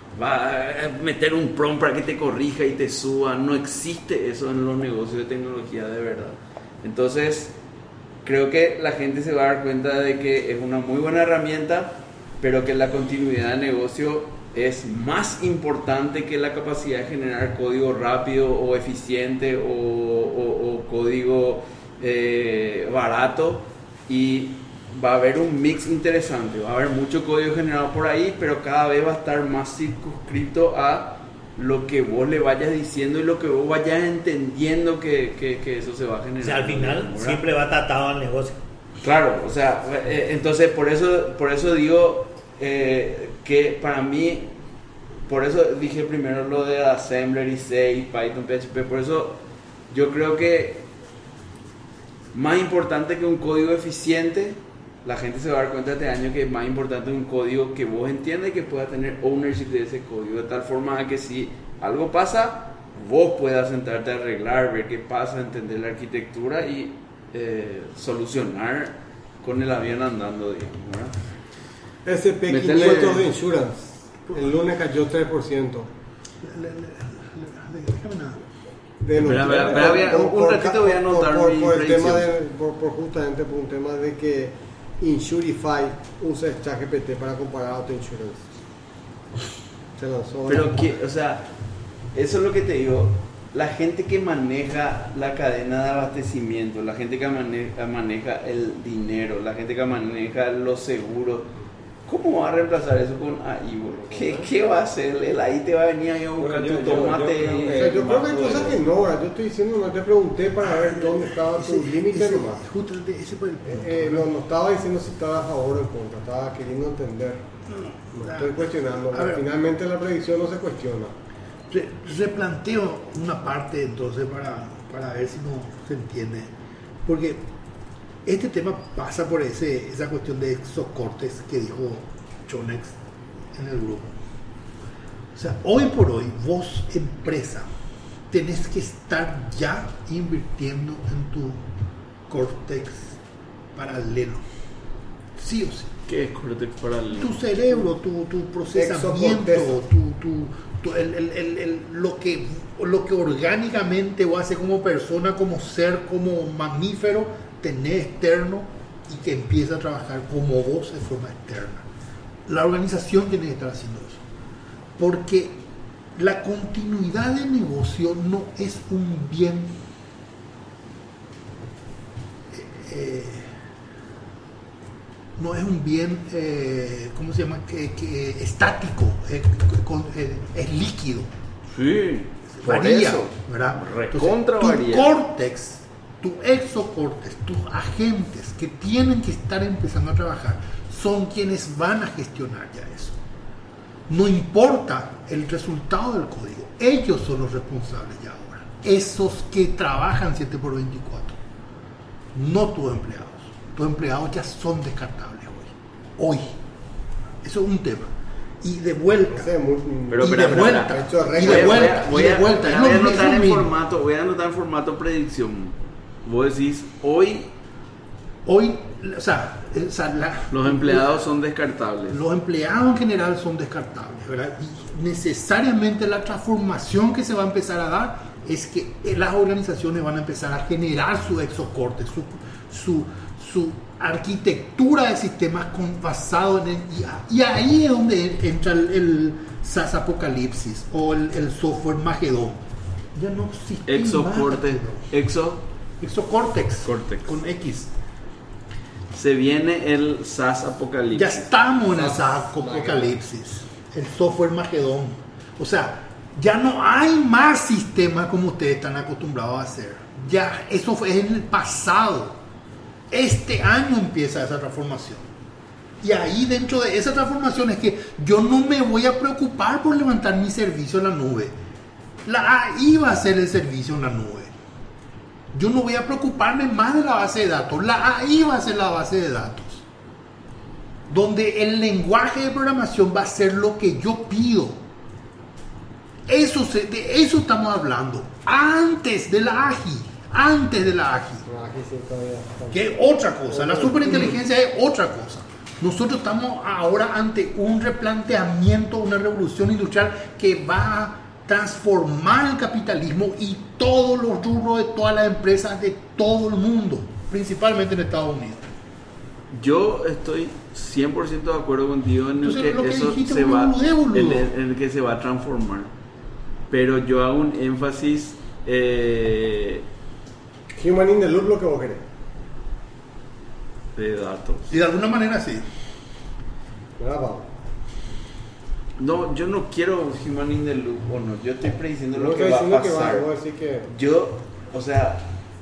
va a meter un prompt para que te corrija y te suba. No existe eso en los negocios de tecnología de verdad. Entonces, creo que la gente se va a dar cuenta de que es una muy buena herramienta, pero que la continuidad de negocio es más importante que la capacidad de generar código rápido o eficiente o código barato. Y va a haber un mix interesante, va a haber mucho código generado por ahí, pero cada vez va a estar más circunscrito a lo que vos le vayas diciendo y lo que vos vayas entendiendo que eso se va a generar. O sea, al final, ¿verdad? siempre va atado al negocio. Claro, o sea, entonces por eso digo que para mí, por eso dije primero lo de Assembler y C y Python, PHP, por eso yo creo que más importante que un código eficiente, la gente se va a dar cuenta este año que es más importante un código que vos entiendas y que pueda tener ownership de ese código, de tal forma que si algo pasa, vos puedas sentarte a arreglar, ver qué pasa, entender la arquitectura y solucionar con el avión andando, digamos, ¿verdad? SP500 de Insurance, el lunes cayó 3%. Espera, un ratito voy a anotar mi predicción. Justamente por un tema de que Insurify usa ChatGPT para comparar Auto Insurance. Se lanzó. Pero o sea, eso es lo que te digo. La gente que maneja la cadena de abastecimiento, la gente que maneja el dinero, la gente que maneja los seguros, ¿cómo va a reemplazar eso con AI, bro? ¿Qué va a hacer? El AI te va a venir a buscar tu tomate. Yo creo que hay cosas que no, ¿verdad? Yo estoy diciendo, no te pregunté para ver dónde estaba tu límite nomás. Justamente ese fue el punto. No estaba diciendo si estaba a favor o en contra, estaba queriendo entender. No estoy cuestionando. A ver. Finalmente la predicción no se cuestiona. Replanteo una parte entonces para ver si no se entiende. Porque este tema pasa por esa cuestión de exocortes que dijo Chonex en el grupo. O sea, hoy por hoy, vos, empresa, tenés que estar ya invirtiendo en tu córtex paralelo. Sí o sí. ¿Qué es Cortex paralelo? Tu cerebro, tu procesamiento, lo que orgánicamente vos haces como persona, como ser, como mamífero, tenés externo y que empieza a trabajar como vos de forma externa. La organización tiene que estar haciendo eso. Porque la continuidad de negocio no es un bien ¿cómo se llama? Que estático, es líquido. Sí, Varía, eso. ¿verdad? Recontra Entonces, varía. tu córtex, tu exocórtex, tus agentes que tienen que estar empezando a trabajar son quienes van a gestionar ya eso. No importa el resultado del código, ellos son los responsables ya ahora. Esos que trabajan 7x24, no tus empleados. Tus empleados ya son descartables hoy. Eso es un tema. Y de vuelta. Voy a anotar en formato predicción. Vos decís, hoy, los empleados son descartables. Los empleados en general son descartables, ¿verdad? Y necesariamente la transformación que se va a empezar a dar es que las organizaciones van a empezar a generar su exocorte, su arquitectura de sistemas basado en el IA. Y ahí es donde entra el SaaS Apocalipsis o el software Magedón. Ya no existe Exocortex con X. Se viene el SaaS Apocalipsis. Ya estamos en el SaaS Apocalipsis, el software Magedón. O sea, ya no hay más sistemas como ustedes están acostumbrados a hacer. Ya eso fue en el pasado. Este año empieza esa transformación. Y ahí dentro de esa transformación es que yo no me voy a preocupar por levantar mi servicio en la nube. La AI va a hacer el servicio en la nube. Yo no voy a preocuparme más de la base de datos. La AI va a ser la base de datos. Donde el lenguaje de programación va a ser lo que yo pido. De eso estamos hablando. Antes de la AGI. Que es otra cosa, la superinteligencia es otra cosa. Nosotros estamos ahora ante un replanteamiento, una revolución industrial que va a transformar el capitalismo y todos los rubros de todas las empresas de todo el mundo, principalmente en Estados Unidos. Yo estoy 100% de acuerdo contigo en el Entonces, lo que que eso dijiste se fue va, un boludo. en el que se va a transformar. Pero yo hago un énfasis Human in the loop, lo que vos querés. de datos. Y de alguna manera sí. ¿Verdad, Pablo? No, yo no quiero human in the loop o no. Yo estoy prediciendo No lo que estoy va a diciendo que va, pasar. voy a decir que... Yo, o sea,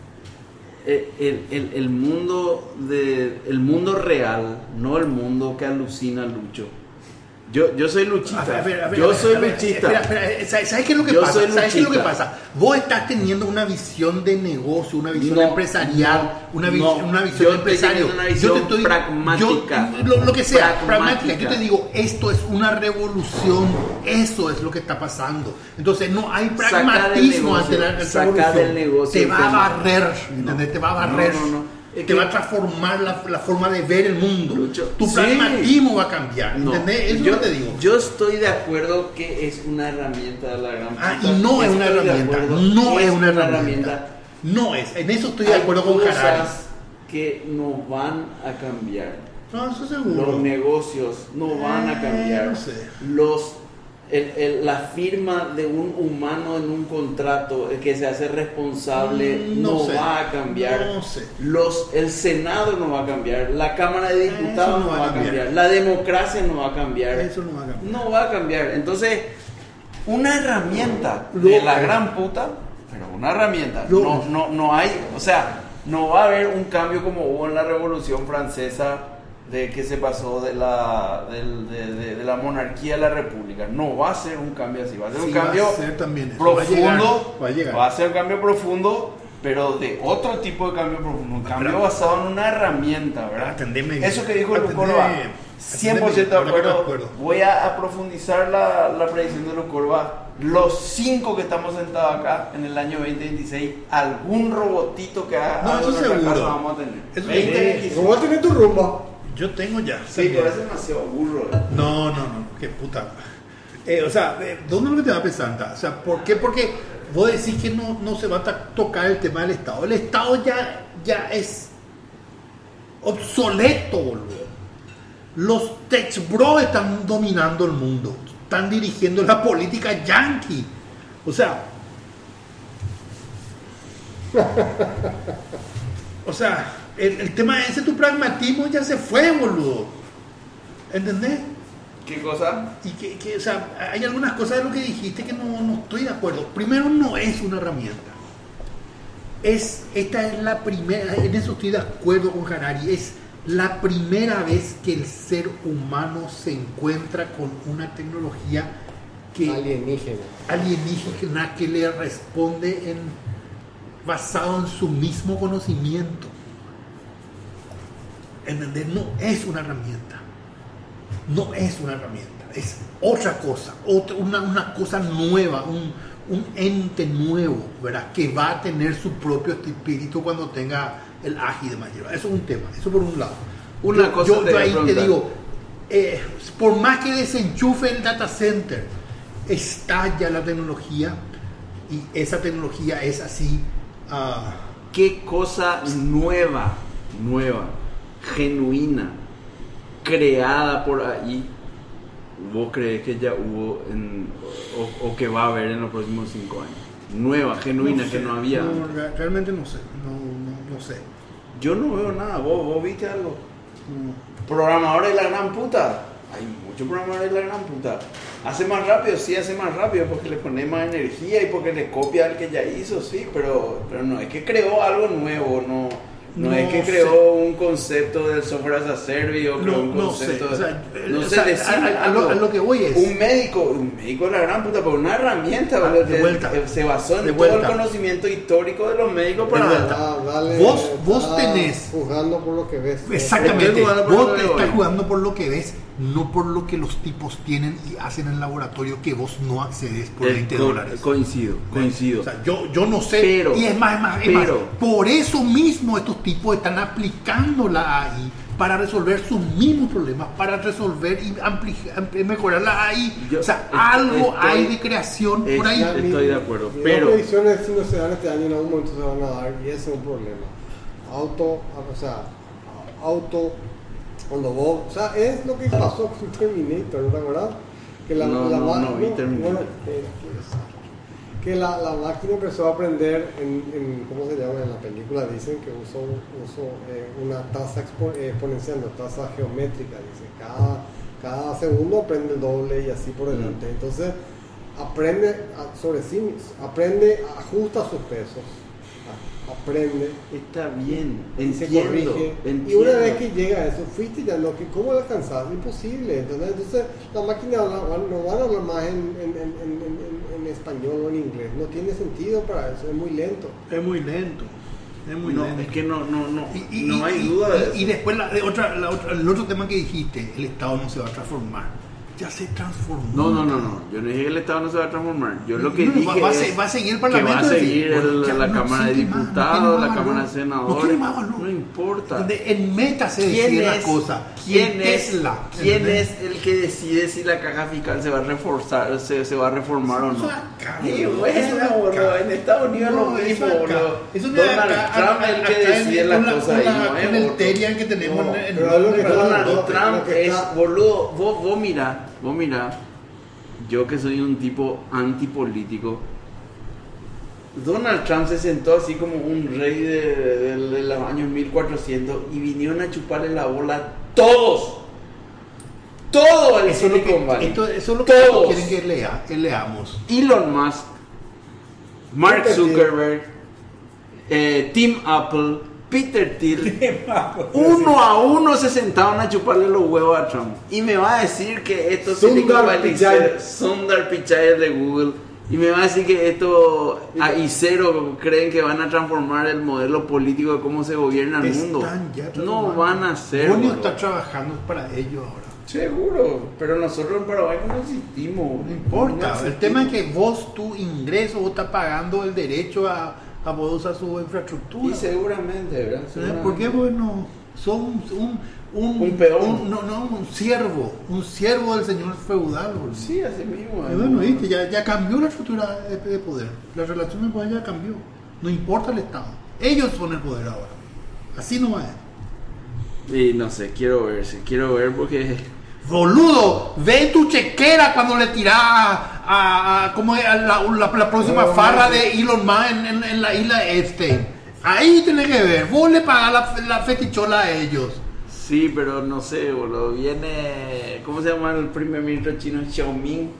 el mundo real, no el mundo que alucina Lucho. Yo soy luchista. Yo soy luchista. Espera, ¿sabes qué es lo que Yo pasa? soy ¿Sabes qué es lo que luchista. pasa? Vos estás teniendo una visión de negocio, una visión empresarial, una visión yo de estoy empresario. teniendo una visión pragmática. Lo que sea, Pragmática. pragmática. Yo te digo, esto es una revolución. Eso es lo que está pasando. Entonces no hay Saca pragmatismo del ante la negocio, saca revolución. del negocio Te el va a tema. barrer, ¿entendés? Te va a barrer. No. Es Te que- va a transformar la forma de ver el mundo. Lucho, Tu sí. pragmatismo va a cambiar. No, ¿Entendés? Eso es yo, lo que te digo. yo estoy de acuerdo que es una herramienta de la gran puta. Y no es una Estoy de herramienta. acuerdo, No es una herramienta. No es. En eso estoy de Hay acuerdo con cosas Harari. que no van a cambiar. No, eso seguro. Los negocios no van a cambiar. no sé. La firma de un humano en un contrato que se hace responsable no sé. va a cambiar. No sé. El Senado no va a cambiar. La Cámara de Diputados no va a cambiar. La democracia no va a cambiar. Eso no va a cambiar. No va a cambiar. Entonces, una herramienta de la gran puta, pero una herramienta. No hay, o sea, no va a haber un cambio como hubo en la Revolución Francesa, de que se pasó de la monarquía a la república. No va a ser un cambio así, va a ser un Sí, cambio va a ser también eso. profundo. Va a llegar. Va a ser un cambio profundo, pero de otro tipo de cambio profundo. Un cambio basado en una herramienta, ¿verdad? Atendeme. Eso que dijo Atendeme. Lucorba, 100% de Atendeme. acuerdo. Voy a profundizar la predicción de Lucorba. Los 5 que estamos sentados acá en el año 2026, algún robotito que haga No, algo eso en nuestra seguro. casa vamos a tener. Eso 2026. ¿Cómo vas a tener tu rumba? Yo tengo ya. Sí, pero es demasiado burro. No, qué puta. O sea, ¿dónde es lo que te va a pensar? O sea, ¿por qué? Porque vos decís que no se va a tocar el tema del Estado. El Estado ya es obsoleto, boludo. Los tech bros están dominando el mundo. Están dirigiendo la política yankee. O sea, el tema ese, tu pragmatismo ya se fue, boludo. ¿Entendés? ¿Qué cosa? Y o sea, hay algunas cosas de lo que dijiste que no estoy de acuerdo. Primero, no es una herramienta. Esta es la primera, en eso estoy de acuerdo con Harari, es la primera vez que el ser humano se encuentra con una tecnología alienígena que le responde basado en su mismo conocimiento. ¿Entendés? No es una herramienta. No es una herramienta, es otra cosa, una cosa nueva, un ente nuevo, ¿verdad? Que va a tener su propio espíritu cuando tenga el AGI y demás. Eso es un tema, eso por un lado. Yo ahí te digo, por más que desenchufe el data center, está ya la tecnología y esa tecnología es así. ¿Qué cosa nueva, genuina, creada por ahí, vos crees que ya hubo o que va a haber en los próximos 5 años? Nueva, genuina, sé, que no había. Realmente no sé, no sé. Yo no veo nada. ¿Vos viste algo? Programadores de la gran puta. Hay muchos programadores de la gran puta. Hace más rápido porque le pone más energía y porque le copia al que ya hizo, sí, pero no es que creó algo nuevo, no es que creó un concepto del software as a service o creó un concepto a lo que voy es un médico de la gran puta, pero una herramienta se basó en todo el conocimiento histórico de los médicos para vos tenés juzgando por lo que ves. exactamente, vos te estás jugando por lo que ves, no por lo que los tipos tienen y hacen en el laboratorio que vos no accedes por $20. Coincido. O sea, yo no sé, pero, y es más, por eso mismo estos tipos están aplicando la AI para resolver sus mismos problemas, para resolver y mejorar la AI. O sea, algo hay de creación por ahí. Estoy de acuerdo, Las pero predicciones si no se dan este año en algún momento se van a dar y ese es un problema. Cuando vos, o sea, es lo que pasó con Terminator, ¿no te acuerdas? Que no vi Terminator. Que la máquina empezó a aprender en ¿cómo se llama? En la película dicen que usó una tasa exponencial, una tasa geométrica, dice, cada segundo aprende el doble y así por delante. Entonces aprende sobre sí mismo, ajusta sus pesos, aprende, está bien, se corrige. Y una vez que llega a eso, fuiste ya no, que ¿cómo lo alcanzás? Imposible, ¿entendés? Entonces la máquina no van a hablar más en español o en inglés, no tiene sentido para eso, es muy lento. Es muy lento. Es que no hay duda de eso. Y después el otro tema que dijiste, el Estado no se va a transformar. Ya se transformó. No. Yo no dije que el Estado no se va a transformar. Yo lo que dije va a seguir el Parlamento. Que va a seguir bueno, la Cámara de Diputados, la Cámara de Senadores. No importa. Donde en Meta se decide las cosas. ¿Quién es el que decide si la caja fiscal se va a reforzar, se va a reformar o no? En Estados Unidos lo mismo, boludo. Donald Trump es el que decide las cosas ahí. Con el Terian que tenemos Donald Trump es, boludo, vos mirá, yo que soy un tipo antipolítico, Donald Trump se sentó así como un rey de los años 1400 y vinieron a chuparle la bola todos el Silicon Valley. Eso es lo que quieren que leamos. Elon Musk, Mark Zuckerberg, Tim Apple, Peter Thiel, uno a uno se sentaron a chuparle los huevos a Trump. Y me va a decir que esto Sundar Pichai de Google. Y me va a decir que esto y cero creen que van a transformar el modelo político de cómo se gobierna el mundo. No van a hacer. Bonio está trabajando para ello ahora. Seguro, pero nosotros en Paraguay no existimos. No importa. El tema es que tu ingreso, vos estás pagando el derecho a poder usar su infraestructura. Y seguramente, ¿verdad? Porque bueno, son un peón. un siervo del señor feudal. Boludo. Sí, así mismo. Bueno, viste, ya cambió la estructura de poder. La relación de poder ya cambió. No importa el Estado. Ellos son el poder ahora. Así no va a ser. Y no sé, quiero ver porque... Boludo, ve tu chequera cuando le tirás a la próxima farra de Elon Musk en la isla Epstein. Ahí tenés que ver, vos le pagás la fetichola a ellos. Sí, pero no sé, boludo, viene... ¿Cómo se llama el primer ministro chino? Xiaoping.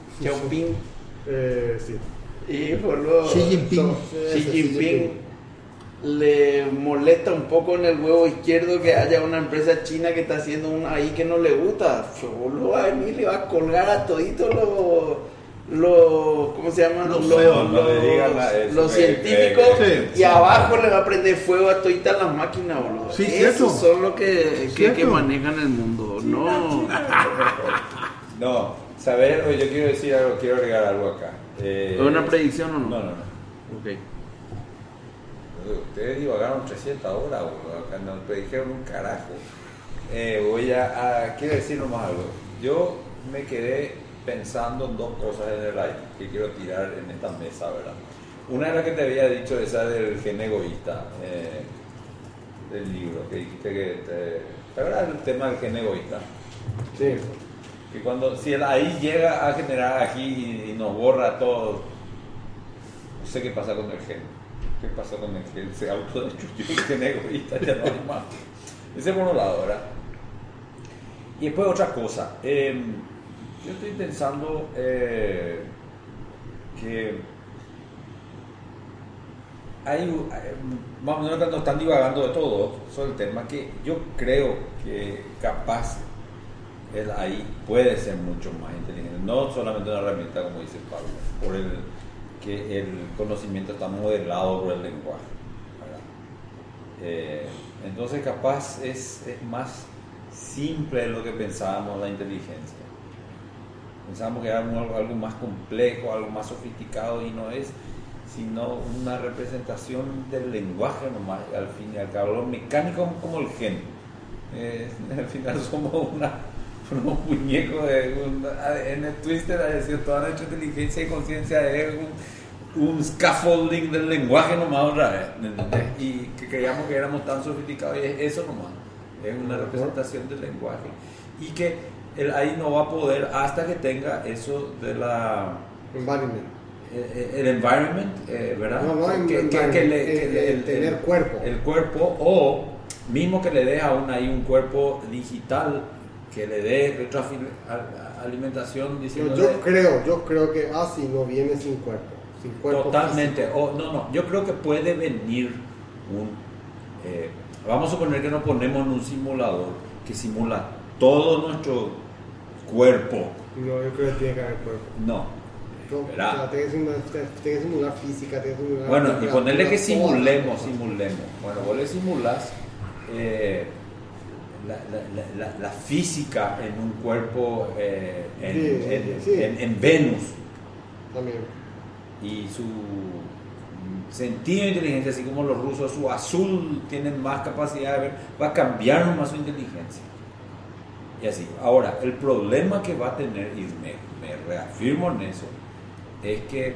Sí. Y boludo... Xi Jinping le molesta un poco en el huevo izquierdo que haya una empresa china que está haciendo una ahí que no le gusta. Boludo, a mí le va a colgar a toditos los ¿cómo se llaman? Los científicos y abajo le va a prender fuego a toditas las máquinas, boludo. Sí, esos son los que manejan el mundo. No, saber, yo quiero decir algo, quiero agregar algo acá. ¿Es una predicción o no? No. Ok. Ustedes divagaron 300 horas, boludo. Acá no predijeron un carajo. Quiero decir nomás algo. Yo me quedé pensando en dos cosas en el aire que quiero tirar en esta mesa, ¿verdad? Una es la que te había dicho, esa del gen egoísta, del libro, que dijiste que ¿te acuerdas del tema del gen egoísta? Sí. Que si el ahí llega a generar aquí y nos borra todo, no sé qué pasa con el gen. ¿Qué pasó con el gen? Se autodestruyó el gen egoísta, ya no hay más. Ese por un lado, ¿verdad? Y después otra cosa. Yo estoy pensando que hay, más o menos cuando están divagando de todo sobre el tema, que yo creo que capaz el AI puede ser mucho más inteligente, no solamente una herramienta como dice Pablo, que el conocimiento está modelado por el lenguaje, ¿verdad? Entonces capaz es más simple de lo que pensábamos la inteligencia. Pensábamos que era algo más complejo, algo más sofisticado, y no es sino una representación del lenguaje nomás, al fin y al cabo, lo mecánico como el gen, Al final somos unos muñecos de en el Twister, es decir, toda nuestra inteligencia y conciencia es un scaffolding del lenguaje nomás otra vez, ¿me entendés? Y que creíamos que éramos tan sofisticados, y es eso nomás, es una representación del lenguaje, y que el AI no va a poder hasta que tenga eso de la Environment. el environment, ¿verdad? Tener cuerpo. El cuerpo, o mismo que le dé aún ahí un cuerpo digital que le dé retroalimentación diciendo Yo creo que así no viene sin cuerpo totalmente físico. Yo creo que puede venir vamos a suponer que nos ponemos en un simulador que simula todo nuestro cuerpo. No, yo creo que tiene que haber cuerpo. No, O sea, tiene que simular física, tiene que simular. bueno, y ponerle que simulemos. Bueno, vos le simulás la física en un cuerpo en Venus, También. y su sentido de inteligencia, así como los rusos, su azul tienen más capacidad de ver, va a cambiar más su inteligencia. Y así. Ahora, el problema que va a tener, y me reafirmo en eso, es que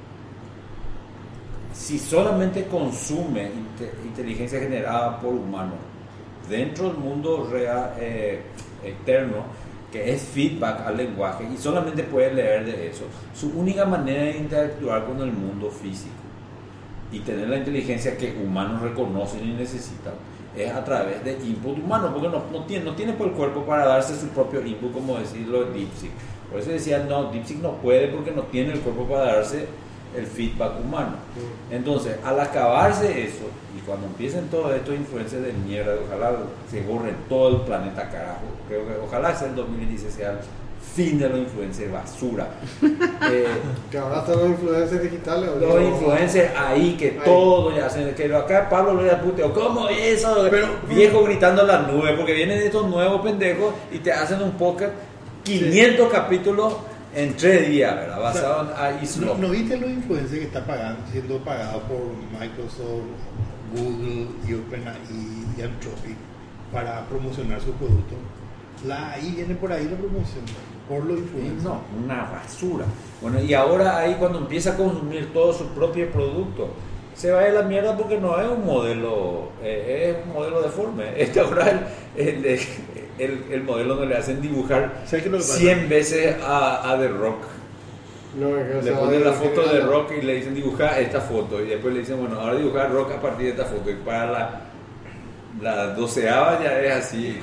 si solamente consume inteligencia generada por humanos dentro del mundo real, externo, que es feedback al lenguaje, y solamente puede leer de eso, su única manera de interactuar con el mundo físico y tener la inteligencia que humanos reconocen y necesitan es a través de input humano, porque no tiene por el cuerpo para darse su propio input, como decirlo DeepSeek. Por eso decían, no, DeepSeek no puede porque no tiene el cuerpo para darse el feedback humano. Entonces, al acabarse eso, y cuando empiecen todos estos influencers de mierda, ojalá se borren todo el planeta carajo, creo que ojalá sea el 2016 sea el fin de los influencers basura. Que ahora están los influencers digitales. Los influencers ahí que todo ya hacen, que acá Pablo lo ya puteó, ¿cómo eso? Pero, viejo gritando en las nubes, porque vienen estos nuevos pendejos y te hacen un podcast 500 capítulos en 3 días, ¿verdad? Basado en iSlope. ¿No viste los influencers que están siendo pagados por Microsoft, Google y OpenAI y Anthropic para promocionar sus productos? La AI viene por ahí la promoción, por los influencers. No, una basura. Bueno, y ahora ahí cuando empieza a consumir todo su propio producto, se va de la mierda porque no es un modelo, es un modelo deforme. Ahora el modelo no le hacen dibujar 100 veces a The Rock. No, le ponen la foto de Rock y le dicen dibujar esta foto, y después le dicen, bueno, ahora dibujar Rock a partir de esta foto, y para la 12ª ya es así.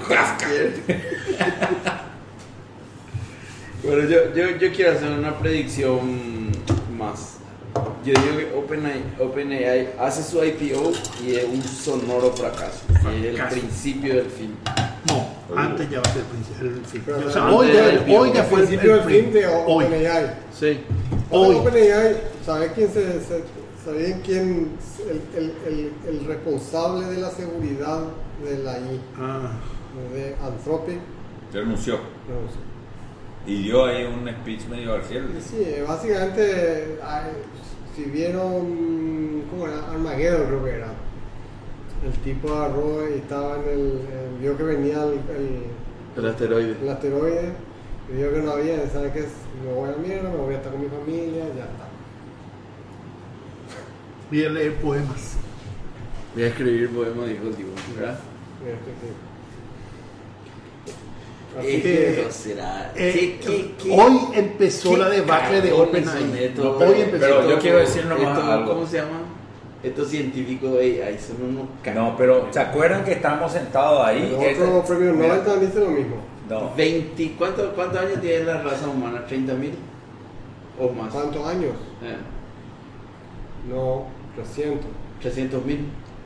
Bueno, yo quiero hacer una predicción más. Yo digo que OpenAI hace su IPO y es un sonoro fracaso. Y es el principio del fin. No, antes ya va a ser el fin. Pero, O sea, antes hoy ya fue el principio del fin de hoy. OpenAI. Sí. Hoy. OpenAI, ¿sabes quién el responsable de la seguridad de la I? De Anthropic. Renunció. No, Y dio ahí un speech medio argel. sí, básicamente, si vieron, ¿cómo era? Armageddon creo que era. El tipo agarró y estaba vio que venía El asteroide. el asteroide, y vio que no había, ¿sabes qué? Me voy a la mierda, me voy a estar con mi familia, ya está. Voy a leer poemas. Voy a escribir poemas, dijo el tipo, ¿verdad? Mira, Así Esto será. Hoy empezó la debacle de OpenAI. Hoy empezó. Pero yo quiero decir nomás algo. ¿Cómo se llama? Estos científicos de AI son unos No, pero ¿se acuerdan que estamos sentados ahí? el otro premio Nobel también dice lo mismo. No. 20, ¿cuántos años tiene la raza humana? ¿30.000? ¿O más? ¿Cuántos años? No, 300. 300.000.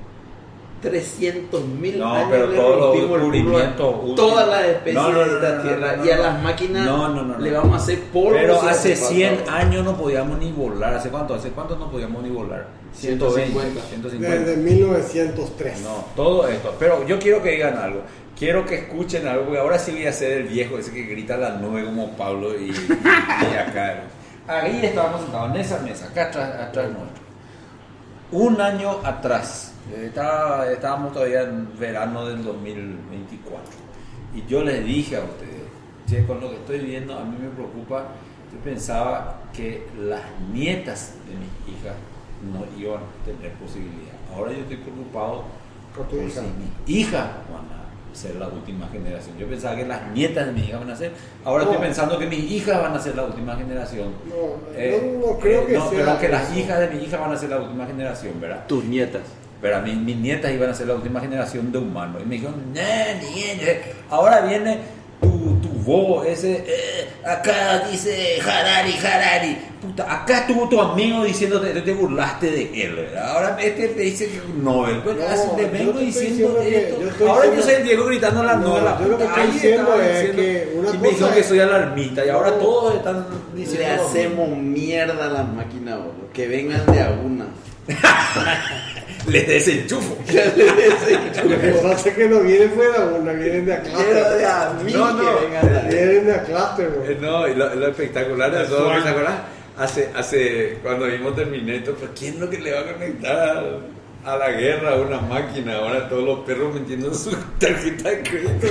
300.000 No, años pero le todos los rompimos el culo descubrimientos a útiles. todas las especies No, de esta tierra y a las máquinas le vamos a hacer polvo. Pero si hace hace 100 falta. años no podíamos ni volar. ¿Hace cuánto no podíamos ni volar? 150. 150. Desde 1903. No, todo esto. Pero yo quiero que digan algo. Quiero que escuchen algo, porque ahora sí voy a ser el viejo ese que grita a las nubes como Pablo y acá. Ahí estábamos sentados en esa mesa, acá atrás nuestro. Un año atrás, Estábamos todavía en verano del 2024. Y yo les dije a ustedes, che, con lo que estoy viendo, a mí me preocupa. Yo pensaba que las nietas de mis hijas no iban a tener posibilidad. Ahora yo estoy preocupado por si mis hijas van a ser la última generación. Yo pensaba que las nietas de mis hijas van a ser. Ahora estoy pensando que mis hijas van a ser la última generación. No creo que sea. Pero que las hijas de mis hijas van a ser la última generación, ¿verdad? Tus nietas. Pero mis nietas iban a ser la última generación de humanos. Y me dijeron, ahora viene tu voz, ese, acá dice Harari. Puta, acá estuvo tu amigo diciéndote, te burlaste de él, ¿verdad? Ahora te dice que es un Nobel. Pues, te vengo diciendo esto. Ahora yo soy el Diego gritando a la novela. Yo lo que estoy diciendo es que una y me dijo que soy alarmista. Y ahora todos están diciendo. Le hacemos mierda a las máquinas, boludo. Que vengan de a una. Les desenchufo. Lo que pasa es que no vienen fuera una, vienen de a Quiero cluster. de a mí No, que vengan de a Vienen de a cluster, bro. No, y lo espectacular de todo, ¿te acuerdas? Hace cuando vimos Terminator, pues ¿quién es lo que le va a conectar a la guerra a una máquina? Ahora todos los perros metiendo su tarjeta de crédito.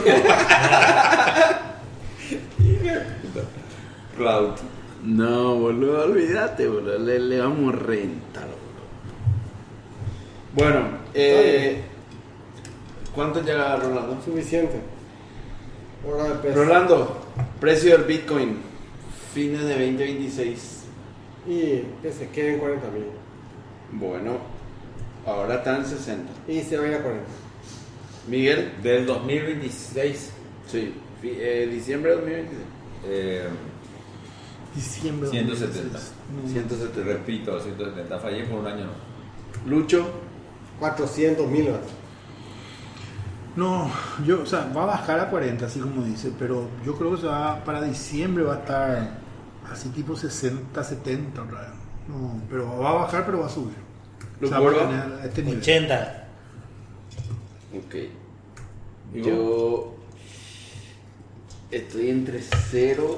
Cloud. No, boludo, olvídate, boludo. Le vamos a rentar, boludo. Bueno, ¿cuánto llega Rolando? Suficiente. Hora de peso. Rolando, precio del Bitcoin, fines de 2026. Y que se queden 40.000. Bueno, ahora están en 60. Y se va a ir a 40. Miguel, Del 2026. sí, diciembre de 2026. Diciembre. 170. 170. Repito, 170. Fallé por un año. Lucho, 400.000 más. No, o sea, va a bajar a 40, así como dice, pero yo creo que para diciembre va a estar así tipo 60, 70 otra vez. No, pero va a bajar, pero va a subir. ¿Lo va a gordo? tener a este nivel. 80. ok. ¿Y vos? Yo estoy entre 0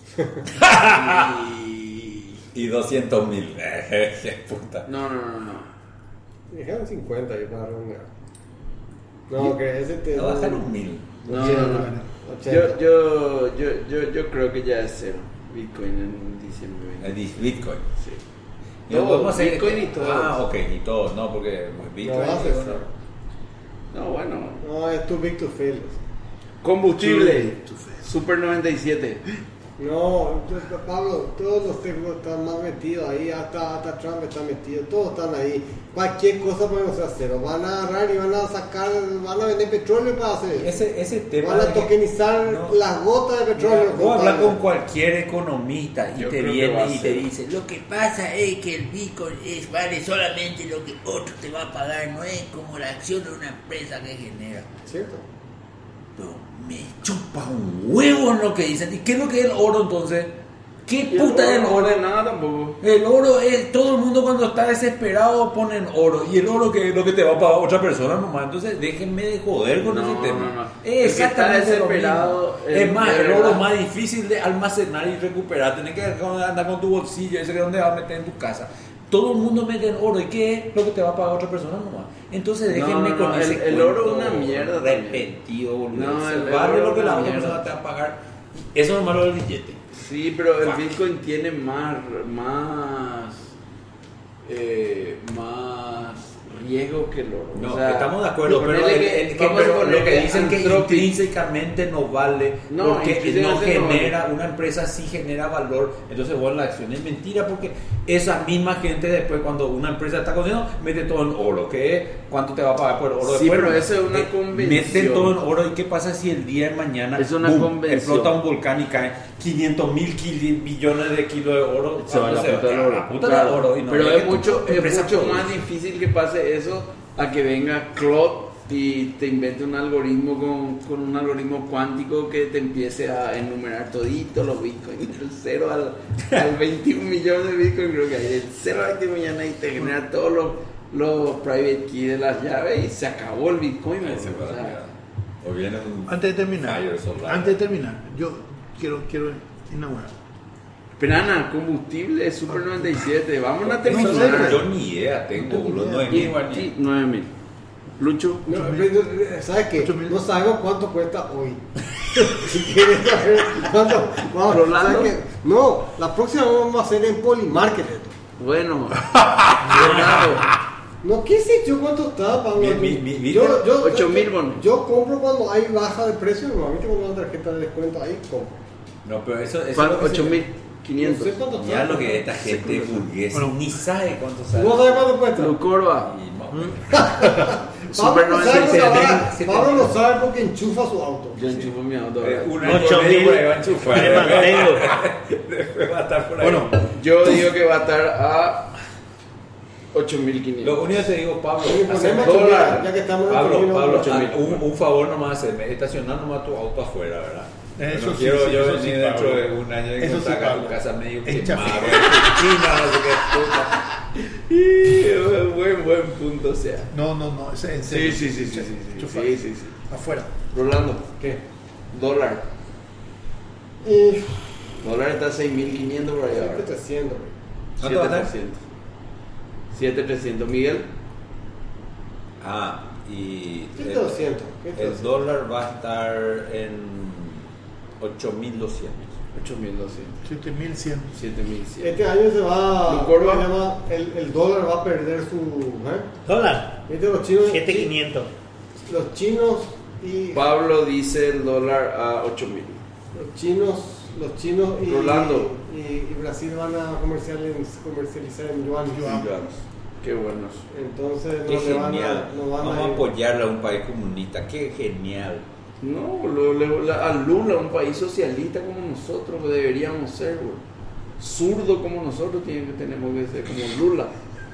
Y 200.000. Puta. No. Dijeron 50 y para redondear. No, que ese te. No, bajaron 1.000. No. 80. Yo creo que ya es 0 Bitcoin en diciembre. Bitcoin. Sí. No, podemos hacer Bitcoin y todo. Ah, ok, y todo, no, porque Bitcoin. No, hace eso. No, bueno. No, es too big to fail. Combustible. Super 97. No, Pablo, todos los técnicos están más metidos ahí, hasta Trump está metido, todos están ahí. Cualquier cosa podemos hacer, van a agarrar y van a sacar, van a vender petróleo para hacer eso. Ese tema. Van a de que- tokenizar no. las gotas de petróleo. Vos hablas compadre. con cualquier economista y Yo te creo que va viene a y ser. te dice: lo que pasa es que el Bitcoin vale solamente lo que otro te va a pagar, no es como la acción de una empresa que genera. ¿Cierto? Pero me chupa un huevo en lo que dicen. ¿Y qué es lo que es el oro entonces? ¿Qué Y puta es el no oro? de nada tampoco. El oro es, todo el mundo cuando está desesperado ponen oro, y el oro que es lo que te va a pagar otra persona nomás. Entonces déjenme de joder con No, ese tema. no. Es El que exactamente está desesperado, lo mismo. Es más, de el oro verdad. es más difícil de almacenar y recuperar. Tenés que andar con tu bolsillo, ese que es donde vas a meter en tu casa. Todo el mundo mete el oro, ¿y qué es lo que te va a pagar otra persona nomás? Entonces déjenme No, con ese el oro cuento es una mierda también. repetido, boludo. No, Se el vale oro lo que es la una otra mierda. persona te va a pagar. Eso es malo del billete. Sí, pero el Fuck. Bitcoin tiene más riesgo que el oro. No, O sea, estamos de acuerdo, pero, ponele vamos a pero poner lo que dicen que Anthropic- intrínsecamente no vale, No, porque no intrínsecamente no genera, una empresa sí genera valor, entonces bueno, la acción es mentira, porque esa misma gente después cuando una empresa está consiguiendo, mete todo en oro, que es cuánto te va a pagar por oro Sí, después. pero eso es una convención. Meten todo en oro, y qué pasa si el día de mañana Es una convención. explota un volcán y caen 500.000 billones de kilos de oro? Se va a la puta del oro. La puta Claro, del oro, y no pero es es que tu mucho empresa más produce. difícil que pase eso a que venga Claude y te invente un algoritmo con un algoritmo cuántico que te empiece a enumerar todito los bitcoins, del 0 al 21 millones de bitcoins, creo que hay del 0 al 21 millones, y te genera todos los private keys de las llaves y se acabó el bitcoin. Ahí se bro. fue O la sea, mierda. O viene un Antes de terminar, Fire Solar. yo quiero inaugurar. Penana, combustible, Super 97, vamos a No terminar. sé, Yo ni idea tengo, boludo. 9.000 guaraníes. 9.000. Lucho. No, ¿sabes qué? 8.000. No sabemos cuánto cuesta hoy. Si quieres saber cuánto. Vamos, Rolando. ¿sabes qué? No, la próxima vamos a hacer en Polymarket esto. Bueno. Rolando. No, ¿qué sé yo cuánto está, Pablo? Yo 8.000 bonos. Yo compro cuando hay baja de precio, normalmente con una tarjeta de descuento ahí compro. No, pero eso es 8.500. No sé cuánto está. ya lo que esta gente burguesa ni sabe cuánto sale. ¿No sabes cuánto cuesta? Lucorba. Y no. Super Pablo no sabe 96. porque Pablo no sabe porque enchufa su auto. Yo enchufo mi auto. Un 8.000 por ahí va a enchufar. de mantengo. Después va a estar por ahí. Bueno, Yo digo que va a estar a 8.500. Lo único que te digo, Pablo, Oye, haceme- poneme dólar. ya que estamos en Pablo, el camino. Pablo, 8.000. un favor nomás hacerme, estacionar nomás tu auto afuera, ¿verdad? Eso no sí, quiero sí, yo eso venir sí, dentro Pablo. de un año y Eso sí, encontrar a tu Pablo. casa medio En quemado, Chapingo. China, no sé qué puta. Buen punto, o sea. no, es en serio. Sí. Chufa. Sí. Afuera. Rolando, ¿Qué? dólar. Y Dólar está a 6.500 por ahí ahora. 700. ¿Cuánto va a estar? 7.300. Miguel, Ah, y 700. el dólar va a estar en 8.200. 8.200. 7.100. 7.100. Este año se va. Lucorba. ¿cómo se llama? El dólar va a perder su. Dólar. ¿Viste los chinos? 7.500. Los chinos y. Pablo dice el dólar a 8.000. Los chinos y. Rolando. Y Brasil van a comercializar en yuan. Qué buenos. Entonces Qué no le van genial. a. No van Vamos a a ir. apoyarle a un país comunista. Qué genial. No, a Lula, un país socialista como nosotros deberíamos ser, güey. Zurdo como nosotros tenemos que ser, como Lula.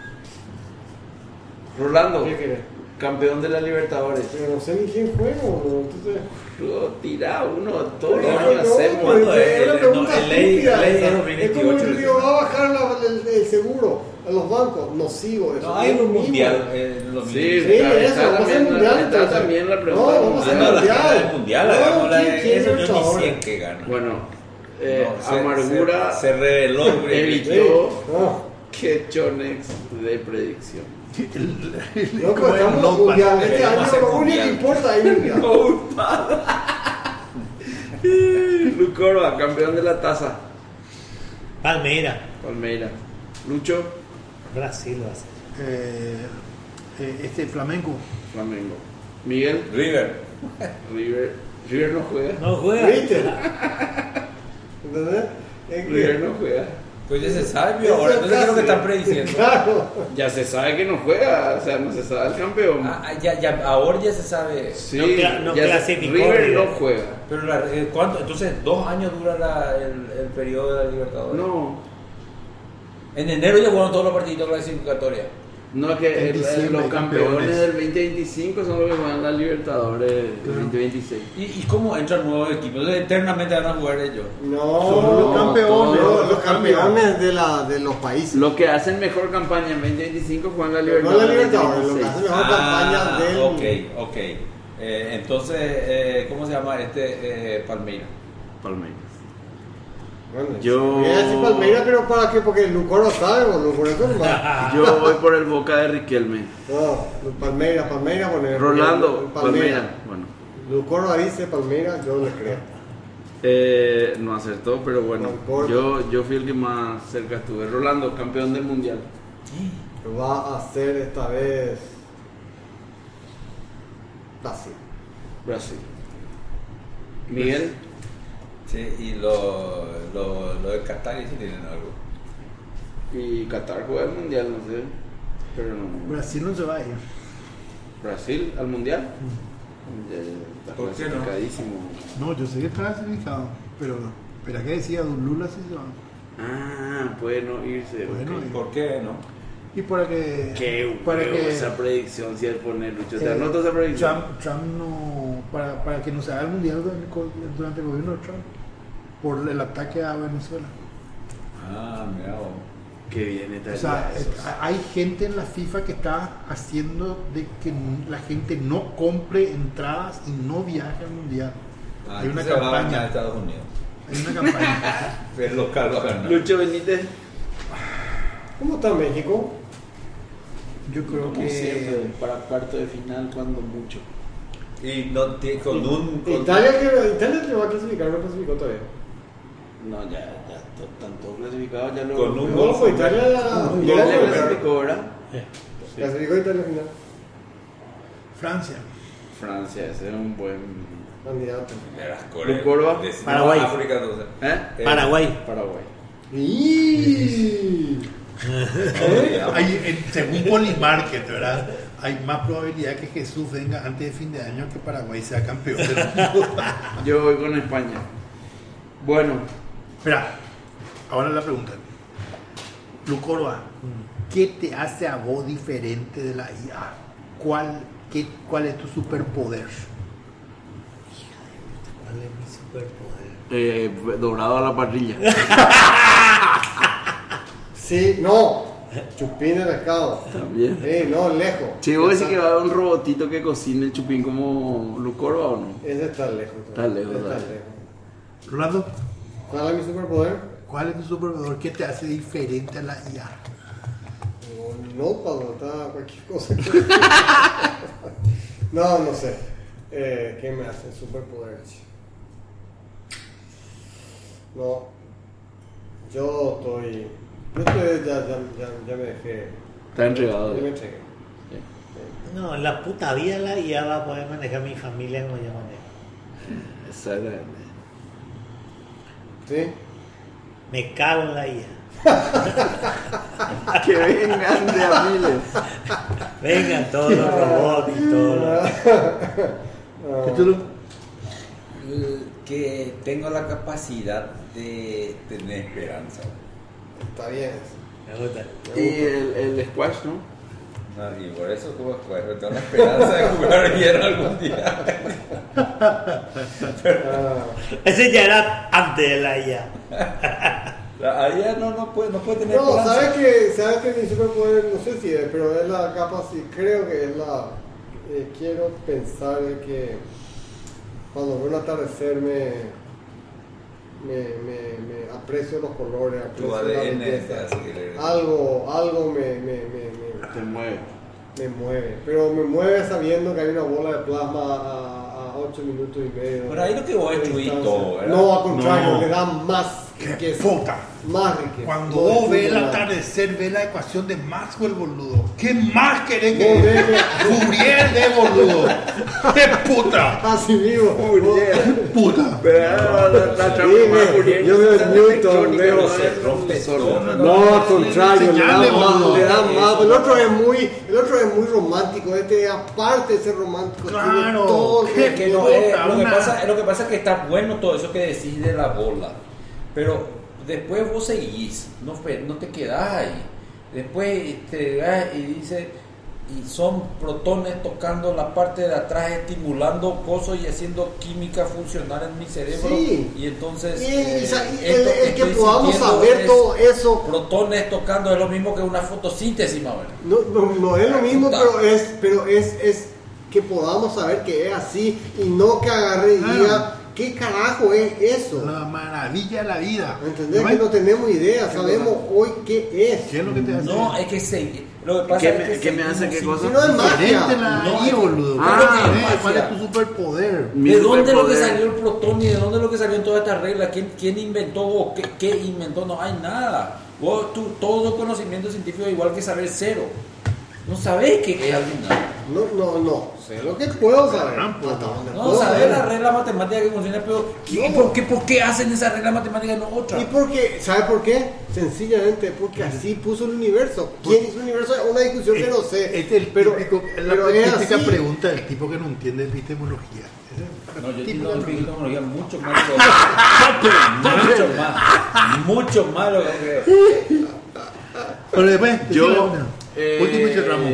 Rolando, ¿Qué querés? campeón de la Libertadores. Pero no sé ni quién juega, boludo. Entonces. Tira uno, todos No, lo no, hacemos. ¿Cuándo pero es? una No, pregunta el ley estúpida es esa. 2028, Es como yo digo, recién. va a bajar el seguro a los bancos. No sigo eso. No, hay Es lo un mismo. mundial. Sí, Sí, está, eso, vamos a hacer mundial. está entonces. también la No, pregunta. vamos a hacer No, la mundial. final del mundial, No, hagámosla ¿quién quiere eso yo ni Libertadores? sé en qué gana. Bueno, No, Amargura se reveló el evitó Sí, no. que Chonex de predicción. No, pero estamos en mundial. Este Vamos a año hacer lo único que mundial. importa es mundial. Lucorba, campeón de la taza. Palmeira. Palmeira. Lucho, Brasil va a ser. Este flamenco. Flamengo. Miguel, River. River no juega. No juega. ¿Viste? ¿Entendés? Es que- River no juega. Pues ya se sabe, vio, ahora. Entonces, ¿qué es lo que están prediciendo? Claro. Ya se sabe que no juega, o sea, no se sabe el campeón. Ahora ya se sabe. Sí, no ya se- clasificó River River. no juega. Pero ¿cuánto? Entonces, 2 años dura el periodo de la Libertadores. No, En enero ya jugaron todos los partidos clasificatorios. no es que En diciembre los hay campeones campeones. del 2025 son los que juegan la Libertadores del 2026. ¿Y cómo entran nuevos equipos? Entonces, eternamente van a jugar ellos. Son No, los campeones. los campeones de los países. Los que hacen mejor campaña en 2025 juegan la No Libertadores. la Libertadores, lo que 2026. hace mejor campaña del. Ok. Entonces, ¿cómo se llama Palmeira? Palmeiras. Bueno, Yo- voy a decir Palmeiras, pero ¿para qué? Porque Lucor no sabe, boludo, por eso nomás. Yo voy por el Boca de Riquelme. No, Palmeiras, poner. Rolando, Palmeiras. Bueno, Lucor dice Palmeiras, yo le creo. no acertó, pero bueno. No importa. Yo fui el que más cerca estuve. Rolando, campeón del mundial. Lo va a hacer esta vez. Brasil. Brasil. Miguel, Sí, y lo de Qatar, ¿sí tienen algo? y Qatar juega el mundial, no sé. Pero no. Brasil no se va a ir. Brasil al mundial. Está ¿Por qué no? clasificadísimo. No, yo sé que está clasificado. Pero ¿qué decía Don Lula si se va? Ah, puede no irse. Bueno, ok. y- ¿Por qué no? Y para que. Qué para huevo que esa predicción si él pone Lucho. ¿Te eh, anotas esa predicción? Trump no. Para que no se haga el mundial durante el gobierno de Trump. Por el ataque a Venezuela. Ah, mira vos. Qué bien está O el sea, brazo. hay gente en la FIFA que está haciendo de que la gente no compre entradas y no viaje al mundial. Hay una se va a ganar campaña. Estados Unidos. Hay una campaña. El local va a ganar. Lucho Benítez. ¿Cómo está México? Yo creo Como siempre, que para cuarto de final, cuando mucho. Y no tiene con un. Con Italia que va a clasificar, no clasificó todavía. No, ya están todos clasificados, ya lo. Con un No, pues Italia Ya le clasificó, ¿verdad? clasificó Italia al final. Francia. Francia, ese es un buen. Candidato. de las Coreas. Lucorba. De Paraguay. África, entonces. Paraguay. Paraguay. Y Según Polymarket, ¿verdad? Hay más probabilidad que Jesús venga antes de fin de año que Paraguay sea campeón del mundo. Yo voy con España. Bueno, Espera, ahora la pregunta. Lucorba, ¿qué te hace a vos diferente de la IA? ¿Cuál es tu superpoder? ¿Cuál es mi superpoder? dorado a la parrilla. sí, no. Chupín de pescado. También. No, lejos. Sí, vos decís que va a haber un robotito que cocine el chupín como Lucorba o no. Ese está lejos. Está lejos, Está está lejos. Rolando, ¿Cuál es mi superpoder? ¿cuál es tu superpoder? ¿Qué te hace diferente a la IA? No, Pablo, está cualquier cosa. No sé. ¿Qué me hace superpoder? No. Yo estoy. Ya me dejé. Está entregado. Ya me entregué. No, en la puta vida la IA va a poder manejar mi familia como yo manejo. Exactamente. ¿Sí? Me cago en la IA. Que vengan de a miles. Vengan todos los robots y todo. Que tengo la capacidad de tener esperanza. Está bien. Me gusta. Y el squash, ¿no? No, y por eso como pues, tengo la esperanza de jugar bien algún día. Ese ya era antes de la IA. La IA no puede tener No, esperanza. ¿sabes que mi superpoder, no sé si es, pero es la capacidad, creo que es la, quiero pensar de que cuando veo un atardecer me aprecio los colores, Tu aprecio la ADN belleza. así que Algo Te mueve. me mueve, pero me mueve sabiendo que hay una bola de plasma a 8 minutos y medio. Por ahí lo que vos de destruís distancia. todo, ¿verdad? No, al contrario, No. le da más ¡Qué riqueza. puta! Más riqueza. Cuando No vos ves destruye el nada. atardecer, ves la ecuación de Maxwell, boludo. ¿Qué más querés Vos ves que Fourier de, boludo? ¡Qué puta! así vivo. ¡Puta! Yo veo Newton, veo. se rompe todo. No, al contrario, le da Enseñale, más, boludo. le da más. El otro es muy romántico. Aparte de ser romántico, Claro. tiene todo ¿Qué? Que no es, Puta, lo que pasa es que está bueno todo eso que decís de la bola, pero después vos seguís, no te quedás ahí. Después te vas y dice, y son protones tocando la parte de atrás, estimulando cosas y haciendo química funcional en mi cerebro. Sí. Y entonces el que podamos saber todo eso protones tocando es lo mismo que una fotosíntesis, más o menos. no es lo mismo, Puta. pero es que podamos saber que es así y no que agarre y diga ¿qué carajo es eso? La maravilla de la vida. ¿Entendés? Que no tenemos idea, sabemos hoy qué es. ¿Qué es lo que te hace? No, es que lo que pasa ¿Qué es me- que qué me hace qué seguimos cosa? Si no es magia. Diferente la No, AI, boludo. Ah, ¿Cuál magia. es tu superpoder? Mi ¿De dónde es lo que superpoder. salió el protón y de dónde es lo que salió en toda esta regla? ¿Quién inventó o qué inventó? No hay nada. Todo conocimiento científico es igual que saber cero. No sabés qué es al final. No, sé lo que puedo saber. Trampo, Hasta donde No puedo sabés saber. la regla matemática que funciona, pero ¿por qué hacen esa regla matemática y no otra? ¿Y por qué? ¿Sabe por qué? Sencillamente porque así puso el universo. ¿Quién hizo el universo? Es una discusión que no sé. Este es el pero, típico, es la pero es típica así. pregunta del tipo que no entiende epistemología. No, yo entiendo la tecnología mucho más. Mucho más lo que. Pero después, Yo, último y cerramos.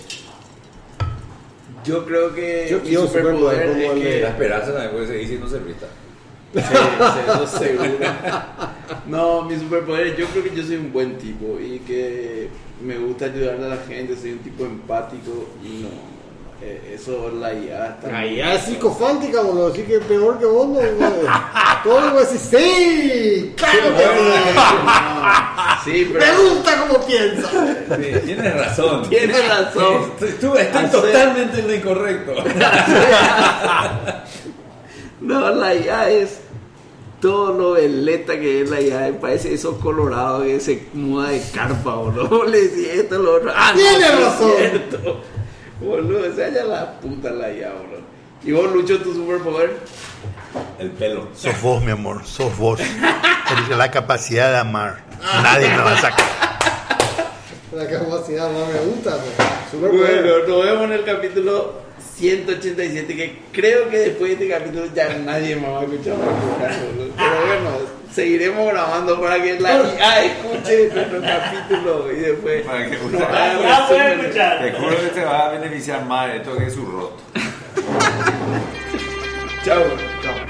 Yo creo que Yo mi quiero superpoder superpoder como es el de que La esperanza también puede seguir siendo servita. Sí, eso seguro. No, mi superpoder, yo creo que yo soy un buen tipo y que me gusta ayudarle a la gente, soy un tipo empático y no, eso la IA está Ahí es psicofántica, boludo. Así que peor que vos, no. Todo lo que decís, sí, claro que sí. Sí, pero... Me gusta como piensa. Sí, tienes razón. Tienes razón. Estoy Hacer- totalmente en lo incorrecto. No, la IA es todo lo veleta que es la IA. Parece esos colorados que se muda de carpa, boludo. Le decía esto, lo otro. Ah, no, Tienes sí es razón. cierto. Boludo, se halla la puta la IA, boludo. ¿Y vos, Lucho, tu superpoder? El pelo. Sos vos, mi amor, sos vos. Tenés la capacidad de amar. Nadie me va a sacar. La capacidad más me gusta. Súper bueno. Bueno, nos vemos en el capítulo 187, que creo que después de este capítulo ya nadie me va a escuchar más, boludo. Pero bueno, seguiremos grabando para que la IA escuche nuestro capítulo y después Para que nos haga Ya pueden resumen. escuchar. Te juro que te va a beneficiar más esto que su roto. Chao. Chao.